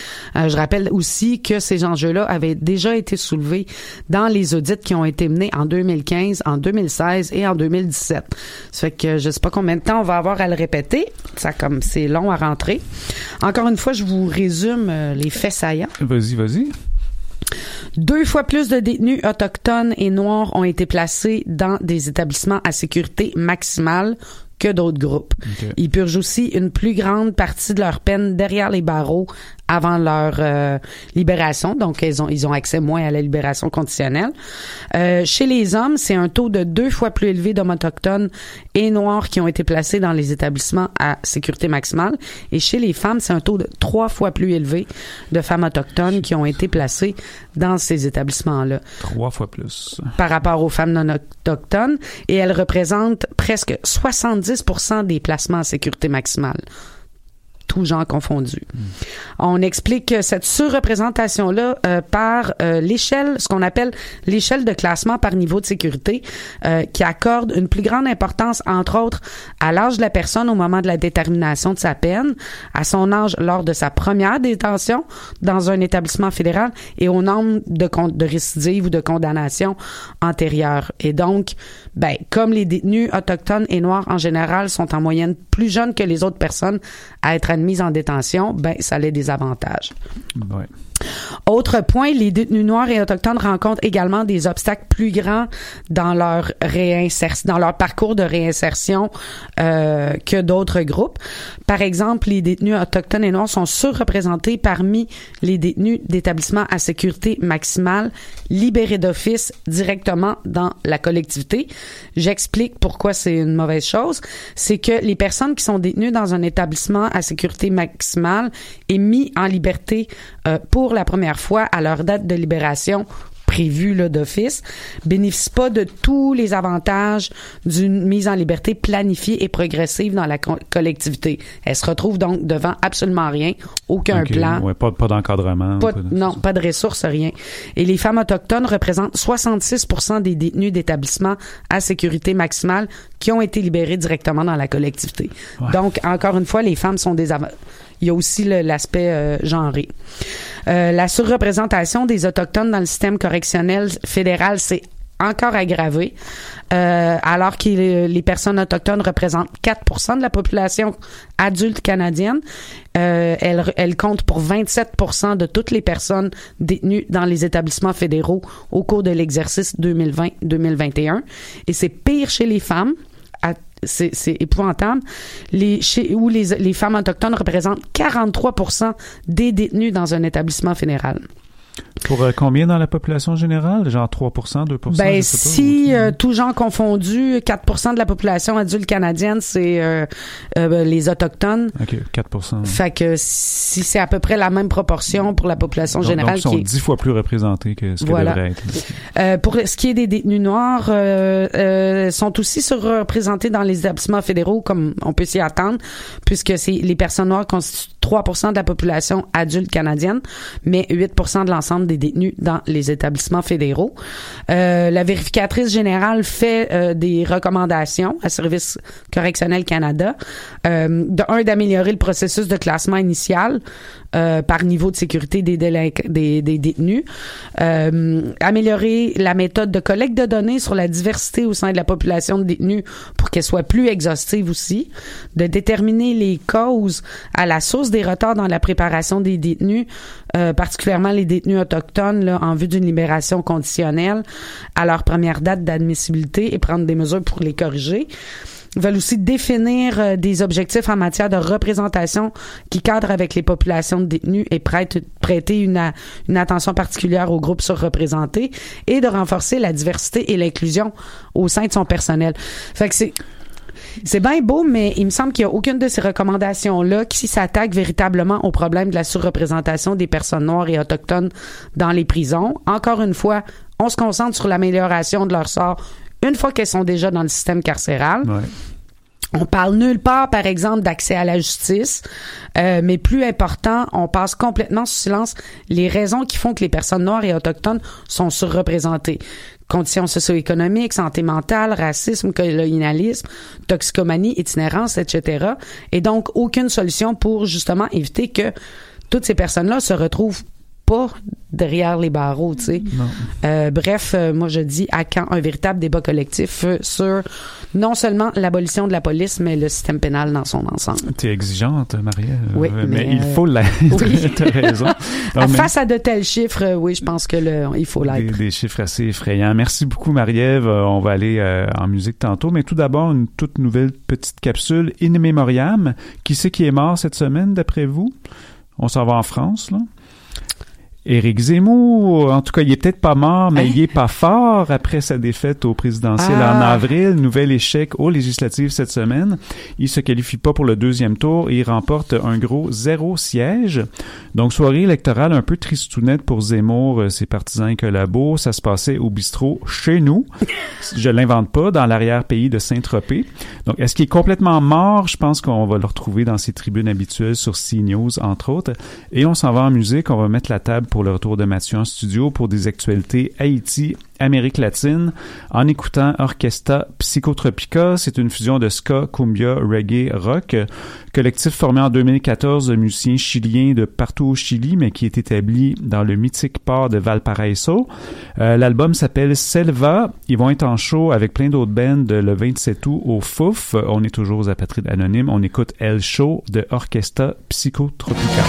Je rappelle aussi que ces enjeux-là avaient déjà été soulevés dans les audits qui ont été menés en 2015, en 2016 et en 2017. Ça fait que je sais pas combien de temps on va avoir à le répéter. Ça, comme c'est long à rentrer. Encore une fois, je vous résume les faits saillants. Vas-y. 2 fois plus de détenus autochtones et noirs ont été placés dans des établissements à sécurité maximale que d'autres groupes. Okay. Ils purgent aussi une plus grande partie de leur peine derrière les barreaux avant leur libération. Donc, ils ont accès moins à la libération conditionnelle. Chez les hommes, c'est un taux de 2 fois plus élevé d'hommes autochtones et noirs qui ont été placés dans les établissements à sécurité maximale. Et chez les femmes, c'est un taux de 3 fois plus élevé de femmes autochtones qui ont été placées dans ces établissements-là. 3 fois plus. Par rapport aux femmes non autochtones. Et elles représentent presque 70% des placements à sécurité maximale. Tous genres confondus. On explique cette surreprésentation-là par l'échelle, ce qu'on appelle l'échelle de classement par niveau de sécurité, qui accorde une plus grande importance, entre autres, à l'âge de la personne au moment de la détermination de sa peine, à son âge lors de sa première détention dans un établissement fédéral et au nombre de récidives ou de condamnations antérieures. Et donc, comme les détenus autochtones et noirs en général sont en moyenne plus jeunes que les autres personnes à être admises en détention, ça a des avantages. Ouais. Autre point, les détenus noirs et autochtones rencontrent également des obstacles plus grands dans leur dans leur parcours de réinsertion que d'autres groupes. Par exemple, les détenus autochtones et noirs sont surreprésentés parmi les détenus d'établissements à sécurité maximale libérés d'office directement dans la collectivité. J'explique pourquoi c'est une mauvaise chose. C'est que les personnes qui sont détenues dans un établissement à sécurité maximale et mis en liberté pour la première fois à leur date de libération prévue là, d'office, bénéficient pas de tous les avantages d'une mise en liberté planifiée et progressive dans la collectivité. Elles se retrouvent donc devant absolument rien, aucun plan. Ouais, pas d'encadrement. Pas de ressources, rien. Et les femmes autochtones représentent 66% des détenus d'établissements à sécurité maximale qui ont été libérés directement dans la collectivité. Ouais. Donc, encore une fois, les femmes sont il y a aussi l'aspect genré. La surreprésentation des Autochtones dans le système correctionnel fédéral s'est encore aggravée, alors que les personnes autochtones représentent 4% de la population adulte canadienne. Elles comptent pour 27% de toutes les personnes détenues dans les établissements fédéraux au cours de l'exercice 2020-2021. Et c'est pire chez les femmes. C'est épouvantable. Les femmes autochtones représentent 43% des détenus dans un établissement fédéral. Pour combien dans la population générale? Genre 3%, 2%? Si tous gens confondus, 4% de la population adulte canadienne, c'est les Autochtones. OK, 4%. Fait que si c'est à peu près la même proportion pour la population générale. Donc, ils sont 10 fois plus représentés que ce que devrait être. Pour ce qui est des détenus noirs, sont aussi surreprésentés dans les établissements fédéraux, comme on peut s'y attendre, puisque les personnes noires constituent 3% de la population adulte canadienne, mais 8% de l'ensemble des détenus dans les établissements fédéraux. La vérificatrice générale fait des recommandations à Service correctionnel Canada. D'améliorer le processus de classement initial par niveau de sécurité des détenus. Améliorer la méthode de collecte de données sur la diversité au sein de la population de détenus pour qu'elle soit plus exhaustive aussi. De déterminer les causes à la source des retards dans la préparation des détenus, particulièrement les détenus autochtones là, en vue d'une libération conditionnelle à leur première date d'admissibilité et prendre des mesures pour les corriger. Ils veulent aussi définir des objectifs en matière de représentation qui cadrent avec les populations de détenus et prêter une attention particulière aux groupes surreprésentés et de renforcer la diversité et l'inclusion au sein de son personnel. Fait que c'est bien beau, mais il me semble qu'il n'y a aucune de ces recommandations-là qui s'attaque véritablement au problème de la surreprésentation des personnes noires et autochtones dans les prisons. Encore une fois, on se concentre sur l'amélioration de leur sort une fois qu'elles sont déjà dans le système carcéral. Ouais. On parle nulle part, par exemple, d'accès à la justice, mais plus important, on passe complètement sous silence les raisons qui font que les personnes noires et autochtones sont surreprésentées. Conditions socio-économiques, santé mentale, racisme, colonialisme, toxicomanie, itinérance, etc. Et donc, aucune solution pour justement éviter que toutes ces personnes-là se retrouvent pas derrière les barreaux, tu sais. Bref, moi je dis à quand un véritable débat collectif sur non seulement l'abolition de la police, mais le système pénal dans son ensemble. T'es exigeante, Marie. Oui, mais il faut l'être. Oui. T'as raison. Face à de tels chiffres, oui, je pense que il faut l'être. Des chiffres assez effrayants. Merci beaucoup, Marie-Ève. On va aller en musique tantôt, mais tout d'abord, une toute nouvelle petite capsule in memoriam. Qui c'est qui est mort cette semaine, d'après vous? On s'en va en France, là? Éric Zemmour, en tout cas, il est peut-être pas mort, mais il est pas fort après sa défaite au présidentiel en avril. Nouvel échec aux législatives cette semaine. Il se qualifie pas pour le deuxième tour et il remporte un gros 0 siège. Donc, soirée électorale un peu tristounette pour Zemmour, ses partisans et collabos. Ça se passait au bistrot chez nous. Je l'invente pas, dans l'arrière-pays de Saint-Tropez. Donc, est-ce qu'il est complètement mort? Je pense qu'on va le retrouver dans ses tribunes habituelles sur CNews, entre autres. Et on s'en va en musique. On va mettre la table pour le retour de Mathieu en studio pour des actualités Haïti, Amérique latine, en écoutant Orquesta Psychotropica. C'est une fusion de ska, cumbia, reggae, rock. Collectif formé en 2014 de musiciens chiliens de partout au Chili, mais qui est établi dans le mythique port de Valparaiso. L'album s'appelle Selva. Ils vont être en show avec plein d'autres bands le 27 août au Fouf. On est toujours aux Apatrides Anonymes. On écoute El Show de Orquesta Psychotropica.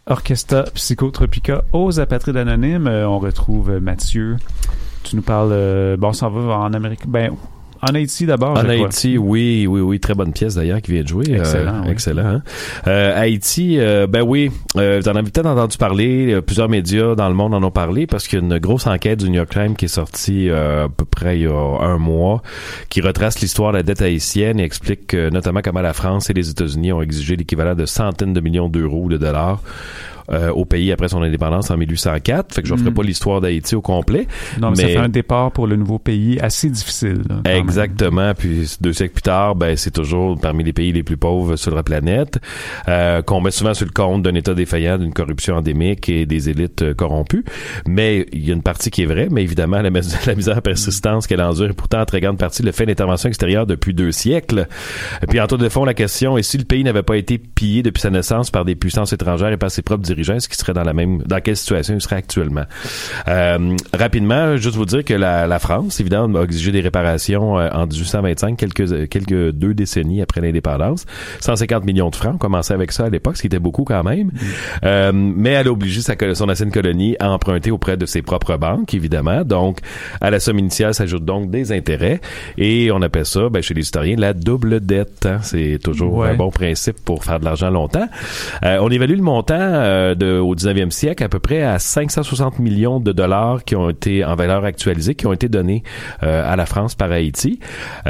Orchestra Psychotropica aux Apatrides Anonymes. On retrouve Mathieu. Tu nous parles... on s'en va en Amérique... En Haïti d'abord, en Haïti, oui, très bonne pièce d'ailleurs qui vient de jouer. Excellent, oui. Excellent. Hein? Haïti, oui, t'en as peut-être entendu parler. Plusieurs médias dans le monde en ont parlé parce qu'il y a une grosse enquête du New York Times qui est sortie à peu près il y a un mois, qui retrace l'histoire de la dette haïtienne et explique notamment comment la France et les États-Unis ont exigé l'équivalent de centaines de millions d'euros ou de dollars au pays après son indépendance en 1804. Fait que je ne ferai pas l'histoire d'Haïti au complet. Non, mais ça fait un départ pour le nouveau pays assez difficile. Là, exactement. Même. Puis 2 siècles plus tard, c'est toujours parmi les pays les plus pauvres sur la planète, qu'on met souvent sur le compte d'un État défaillant, d'une corruption endémique et des élites corrompues. Mais il y a une partie qui est vraie, mais évidemment, la misère persistance qu'elle endure est pourtant en très grande partie le fait d'intervention extérieure depuis 2 siècles. Puis en tour de fond, la question est si le pays n'avait pas été pillé depuis sa naissance par des puissances étrangères et par ses propres dirigeants, est-ce qu'il serait dans quelle situation il serait actuellement? Rapidement, juste vous dire que la France, évidemment, a exigé des réparations en 1825, quelques 2 décennies après l'indépendance. 150 millions de francs, on commençait avec ça à l'époque, ce qui était beaucoup quand même. Mais elle a obligé son ancienne colonie à emprunter auprès de ses propres banques, évidemment. Donc, à la somme initiale s'ajoutent donc des intérêts. Et on appelle ça, chez les historiens, la double dette. Hein? C'est toujours un bon principe pour faire de l'argent longtemps. On évalue le montant au 19e siècle à peu près à 560 millions de dollars qui ont été en valeur actualisée, qui ont été donnés à la France par Haïti.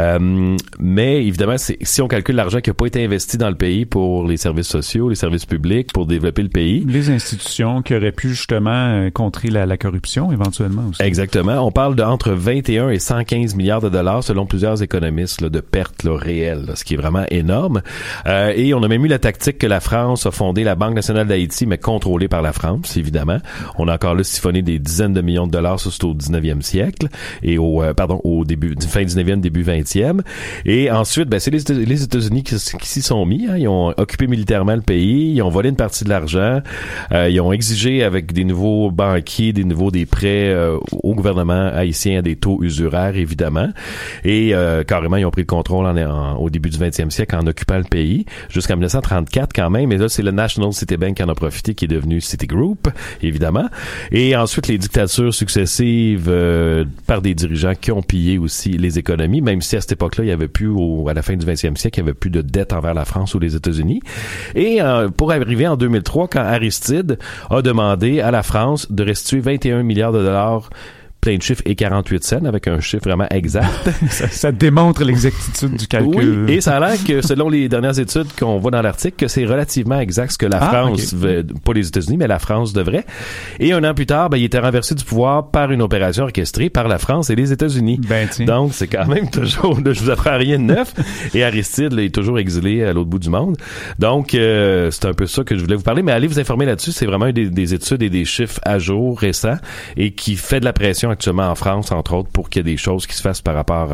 Mais évidemment, si on calcule l'argent qui n'a pas été investi dans le pays pour les services sociaux, les services publics, pour développer le pays. Les institutions qui auraient pu justement contrer la corruption éventuellement aussi. Exactement. On parle d'entre 21 et 115 milliards de dollars selon plusieurs économistes de pertes réelles, ce qui est vraiment énorme. Et on a même eu la tactique que la France a fondé la Banque nationale d'Haïti, mais contrôlée par la France, évidemment. On a encore là siphonné des dizaines de millions de dollars, ça c'est au 19e siècle, et au fin 19e, début 20e. Et ensuite, c'est les États-Unis qui s'y sont mis. Hein. Ils ont occupé militairement le pays, ils ont volé une partie de l'argent, ils ont exigé avec des nouveaux banquiers, des prêts au gouvernement haïtien à des taux usuraires, évidemment. Et carrément, ils ont pris le contrôle au début du 20e siècle en occupant le pays, jusqu'en 1934 quand même. Et là, c'est le National City Bank qui en a profité, qui est devenu Citigroup, évidemment. Et ensuite, les dictatures successives par des dirigeants qui ont pillé aussi les économies, même si à cette époque-là, il y avait plus, à la fin du 20e siècle, il y avait plus de dette envers la France ou les États-Unis. Et pour arriver en 2003, quand Aristide a demandé à la France de restituer 21 milliards de dollars plein de chiffres et 48 cents avec un chiffre vraiment exact. ça démontre l'exactitude du calcul. Oui, et ça a l'air que selon les dernières études qu'on voit dans l'article, que c'est relativement exact ce que la France, pas les États-Unis, mais la France devrait. Et un an plus tard, il était renversé du pouvoir par une opération orchestrée par la France et les États-Unis. Donc, c'est quand même toujours, je vous apprends rien de neuf. Et Aristide est toujours exilé à l'autre bout du monde. Donc, c'est un peu ça que je voulais vous parler. Mais allez vous informer là-dessus. C'est vraiment des études et des chiffres à jour, récents, et qui fait de la pression actuellement en France, entre autres, pour qu'il y ait des choses qui se fassent par rapport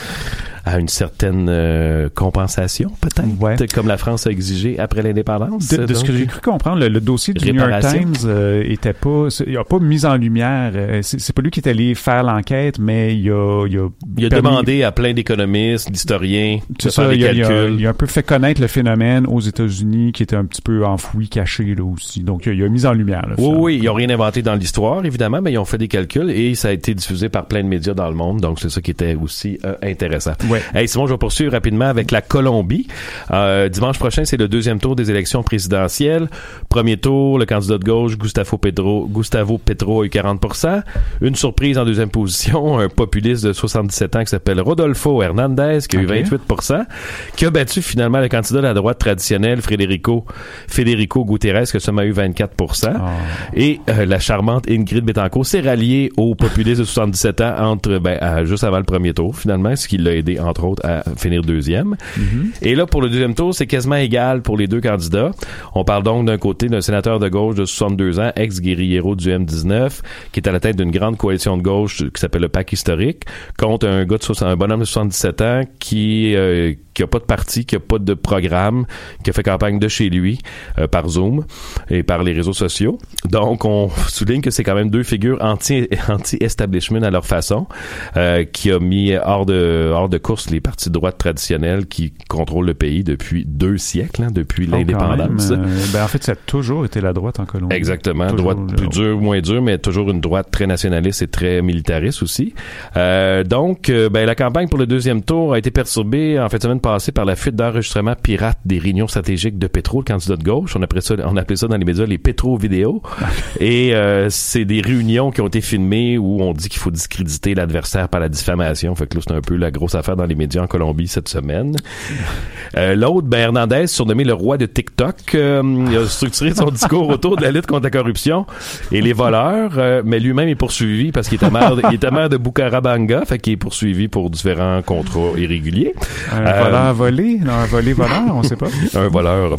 à une certaine compensation, peut-être, comme la France a exigé après l'indépendance. De ce que j'ai cru comprendre, le dossier du New York Times il a pas mis en lumière, c'est pas lui qui est allé faire l'enquête, mais il a demandé à plein d'économistes, d'historiens de faire des calculs. Il a un peu fait connaître le phénomène aux États-Unis qui était un petit peu enfoui, caché là aussi. Donc il a mis en lumière. Là, oui, ils ont rien inventé dans l'histoire, évidemment, mais ils ont fait des calculs et ça a été diffusé par plein de médias dans le monde. Donc c'est ça qui était aussi intéressant. Ouais. Hey, Simon, je vais poursuivre rapidement avec la Colombie. Dimanche prochain, c'est le 2e tour des élections présidentielles. Premier tour, le candidat de gauche, Gustavo Petro, a eu 40%. Une surprise en 2e position, un populiste de 77 ans qui s'appelle Rodolfo Hernandez, qui a eu 28%, qui a battu finalement le candidat de la droite traditionnelle, Federico Gutiérrez, qui a seulement eu 24%. Et la charmante Ingrid Betancourt s'est ralliée au populiste de 77 ans juste avant le premier tour, finalement, ce qui l'a aidé, entre autres, à finir 2e. Et là, pour le 2e tour, c'est quasiment égal pour les deux candidats. On parle donc d'un côté d'un sénateur de gauche de 62 ans, ex-guérillero du M19, qui est à la tête d'une grande coalition de gauche qui s'appelle le PAC historique, contre un bonhomme de 77 ans qui a pas de parti, qui a pas de programme, qui a fait campagne de chez lui par Zoom et par les réseaux sociaux. Donc, on souligne que c'est quand même deux figures anti-establishment à leur façon, qui a mis hors de course course les partis de droite traditionnels qui contrôlent le pays depuis 2 siècles, depuis l'indépendance. En fait, ça a toujours été la droite en Colombie. Exactement. Toujours, droite plus dure, moins dure, mais toujours une droite très nationaliste et très militariste aussi. Donc, la campagne pour le 2e tour a été perturbée en fin de semaine passée par la fuite d'enregistrements pirates des réunions stratégiques de Petro, le candidat de gauche. On appelait ça dans les médias les Petro-vidéos. Et c'est des réunions qui ont été filmées où on dit qu'il faut discréditer l'adversaire par la diffamation. Fait que là, c'est un peu la grosse affaire dans les médias en Colombie cette semaine. L'autre, Hernandez, surnommé le roi de TikTok, il a structuré son discours autour de la lutte contre la corruption et les voleurs, mais lui-même est poursuivi parce qu'il était maire de Bucaramanga, fait qu'il est poursuivi pour différents contrats irréguliers. Un voleur volé? Non, un volé-voleur, on sait pas. Un voleur.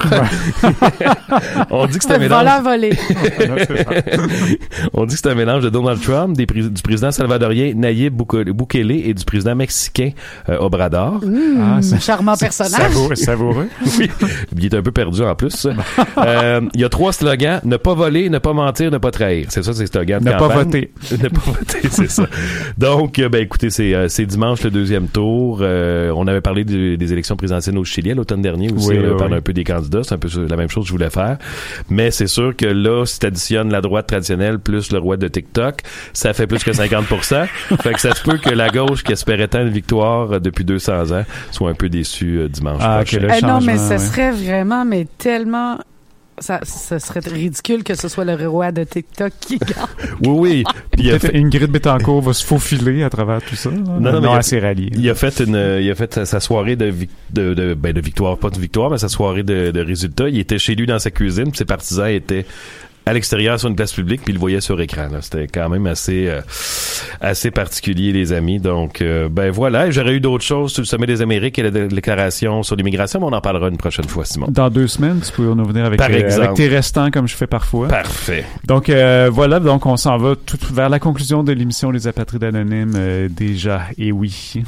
On dit que c'est un mélange. Voleur volé. On dit que c'est un mélange de Donald Trump, du président salvadorien Nayib Bukele et du président mexicain Obrador. Charmant personnage. Savoureux. Oui. Il est un peu perdu en plus. Il y a 3 slogans: ne pas voler, ne pas mentir, ne pas trahir. C'est ça, c'est le slogan de campagne. Ne pas voter. Ne pas voter, c'est ça. Donc, écoutez, c'est dimanche le 2e tour. On avait parlé des élections présidentielles au Chili l'automne dernier aussi. On avait parlé un peu des candidats. C'est un peu la même chose que je voulais faire. Mais c'est sûr que là, si t'additionnes la droite traditionnelle plus le roi de TikTok, ça fait plus que 50%. Fait que ça se peut que la gauche, qui espérait tant une victoire depuis 200 ans, soit un peu déçue dimanche prochain. Non, mais ce serait vraiment, tellement... Ça serait ridicule que ce soit le roi de TikTok qui gagne. Oui. Puis Ingrid Betancourt va se faufiler à travers tout ça. Non, assez rallié. Il a fait sa soirée de victoire, pas de victoire, mais sa soirée de résultats. Il était chez lui dans sa cuisine, puis ses partisans étaient à l'extérieur sur une place publique, puis il le voyait sur écran. C'était quand même assez particulier, les amis. Donc, voilà. J'aurais eu d'autres choses sur le sommet des Amériques et la déclaration sur l'immigration, mais on en parlera une prochaine fois, Simon. Dans 2 semaines, tu peux nous venir avec tes restants, comme je fais parfois. Parfait. Donc, voilà. Donc, on s'en va tout vers la conclusion de l'émission Les Apatrides Anonymes, déjà. Et oui.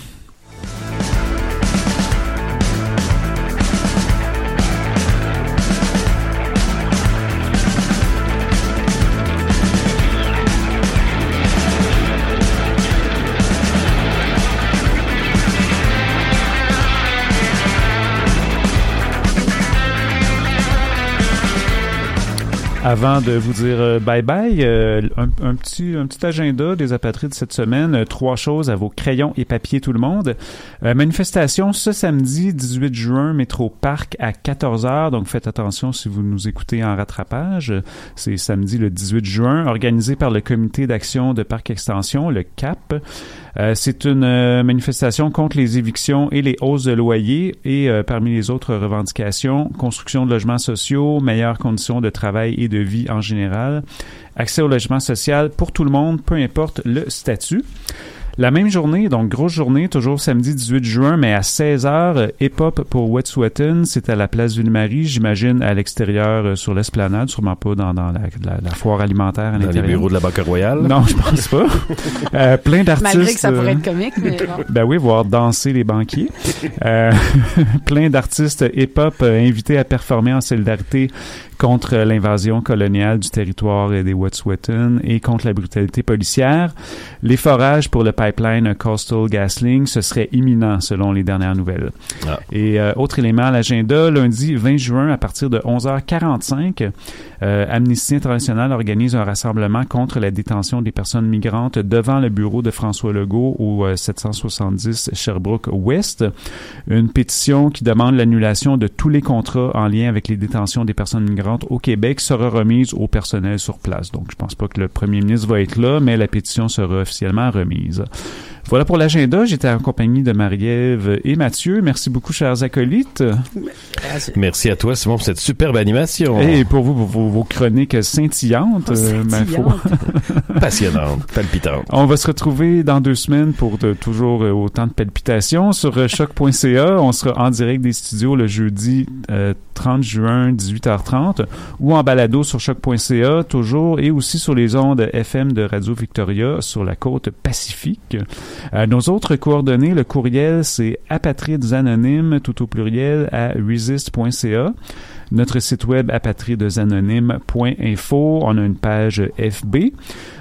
Avant de vous dire bye-bye, un petit agenda des apatrides cette semaine. 3 choses à vos crayons et papiers, tout le monde. Manifestation ce samedi 18 juin, Métro Parc à 14h. Donc faites attention si vous nous écoutez en rattrapage. C'est samedi le 18 juin, organisé par le Comité d'action de Parc Extension, le CAP. C'est une manifestation contre les évictions et les hausses de loyers et parmi les autres revendications, construction de logements sociaux, meilleures conditions de travail et de vie en général, accès au logement social pour tout le monde, peu importe le statut. La même journée, donc grosse journée, toujours samedi 18 juin, mais à 16h, hip-hop pour Wet'suwet'en, c'est à la place Ville-Marie, j'imagine à l'extérieur sur l'esplanade, sûrement pas dans la foire alimentaire à l'intérieur. Dans les bureaux de la Banque Royale? Non, je pense pas. Plein d'artistes... Malgré que ça pourrait être comique, mais non. Ben oui, voir danser les banquiers. Plein d'artistes hip-hop invités à performer en solidarité contre l'invasion coloniale du territoire des Wet'suwet'en et contre la brutalité policière. Les forages pour le pipeline Coastal GasLink, ce serait imminent selon les dernières nouvelles. Ah. Et autre élément à l'agenda, lundi 20 juin à partir de 11h45, Amnesty International organise un rassemblement contre la détention des personnes migrantes devant le bureau de François Legault au 770 Sherbrooke Ouest. Une pétition qui demande l'annulation de tous les contrats en lien avec les détentions des personnes migrantes au Québec sera remise au personnel sur place. Donc, je pense pas que le premier ministre va être là, mais la pétition sera officiellement remise. Voilà pour l'agenda. J'étais en compagnie de Marie-Ève et Mathieu. Merci beaucoup, chers acolytes. Merci à toi, Simon, pour cette superbe animation. Et pour vous, vos chroniques scintillantes. Passionnantes, palpitantes. On va se retrouver dans 2 semaines pour toujours autant de palpitations sur choc.ca. On sera en direct des studios le jeudi 30 juin, 18h30, ou en balado sur choc.ca, toujours, et aussi sur les ondes FM de Radio Victoria sur la côte Pacifique. Nos autres coordonnées, le courriel, c'est apatridsanonymes, tout au pluriel, à resist.ca. Notre site web apatridsanonymes.info. On a une page FB.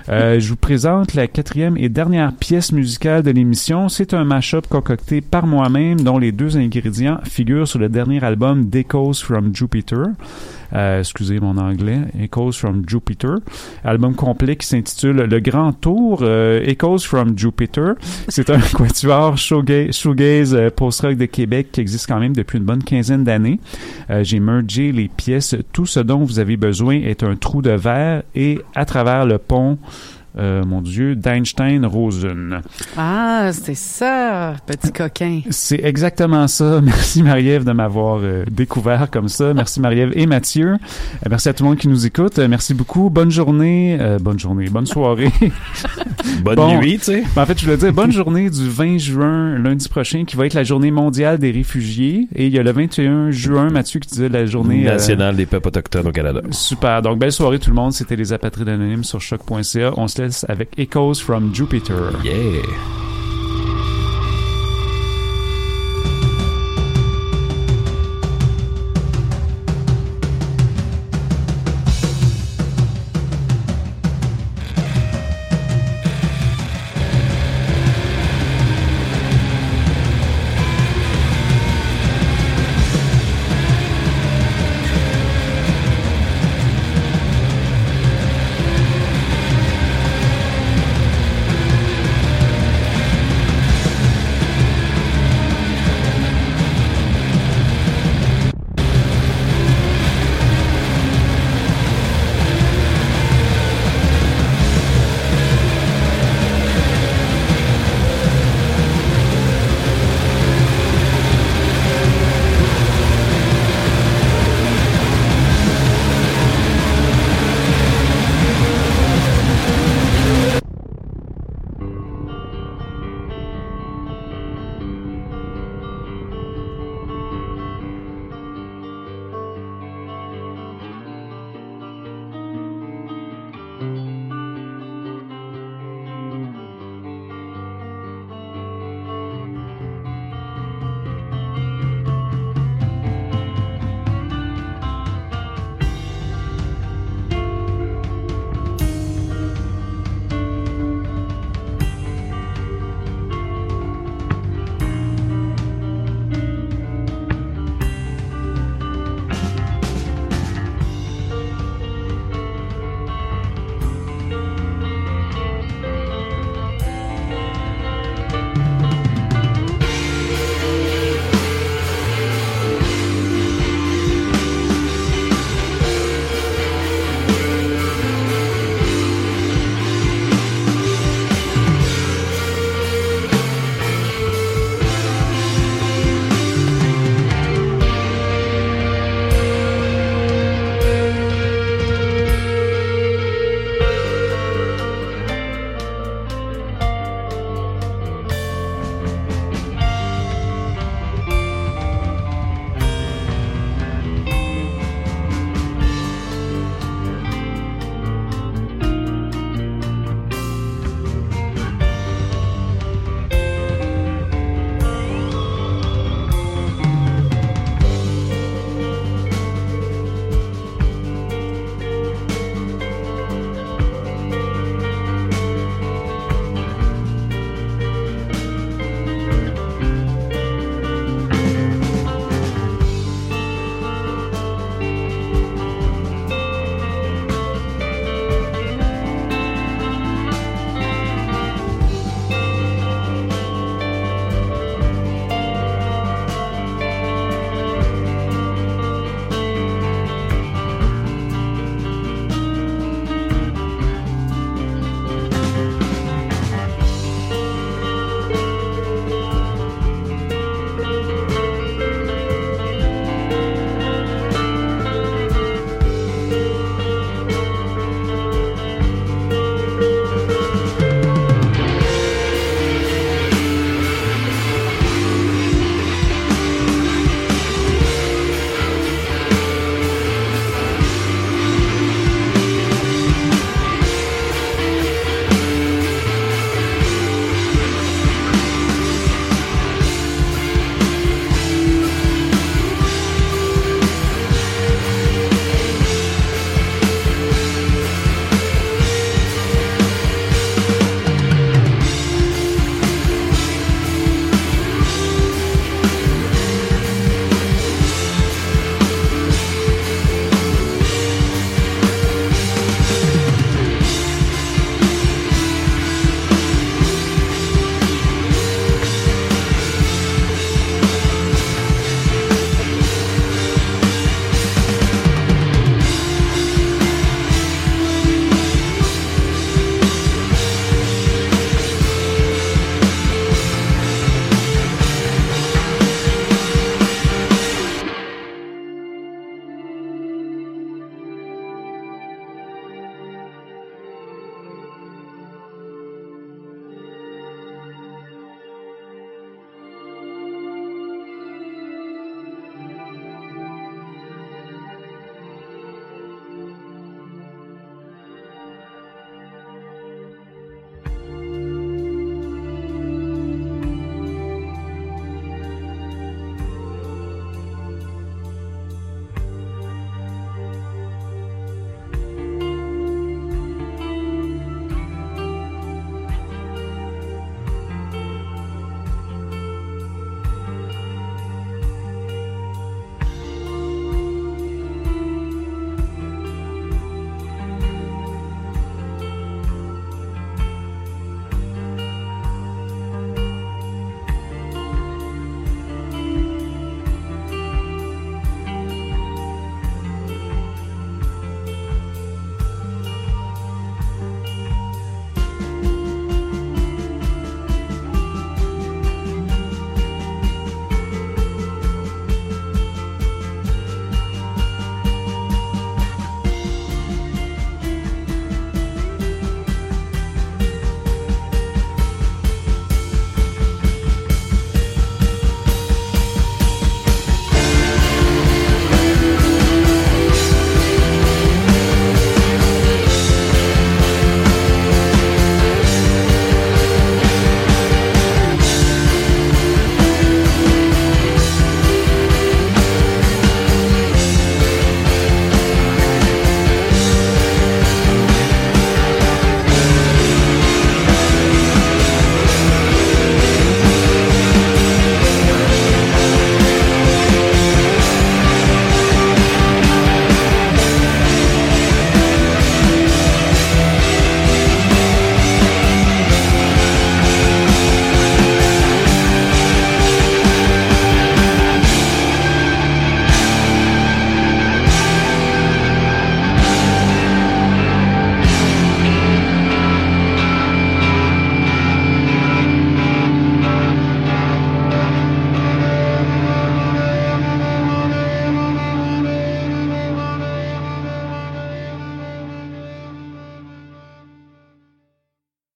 Je vous présente la 4e et dernière pièce musicale de l'émission. C'est un mash-up concocté par moi-même dont les 2 ingrédients figurent sur le dernier album d'Echoes from Jupiter. Excusez mon anglais. Echoes from Jupiter. Album complet qui s'intitule Le Grand Tour. Echoes from Jupiter. C'est un quatuor shoegaze post-rock de Québec qui existe quand même depuis une bonne quinzaine d'années. J'ai mergé les pièces. Tout ce dont vous avez besoin est un trou de verre et à travers le pont mon Dieu, d'Einstein-Rosen. Ah, c'est ça, petit coquin. C'est exactement ça. Merci Marie-Ève de m'avoir découvert comme ça. Merci Marie-Ève et Mathieu. Merci à tout le monde qui nous écoute. Merci beaucoup. Bonne journée, bonne soirée. Bonne nuit, tu sais. En fait, je voulais dire bonne journée du 20 juin, lundi prochain, qui va être la journée mondiale des réfugiés. Et il y a le 21 juin, Mathieu, qui disait la journée nationale des peuples autochtones au Canada. Super. Donc, belle soirée tout le monde. C'était les Apatrides Anonymes sur choc.ca. On se laisse avec Echoes from Jupiter. Yeah!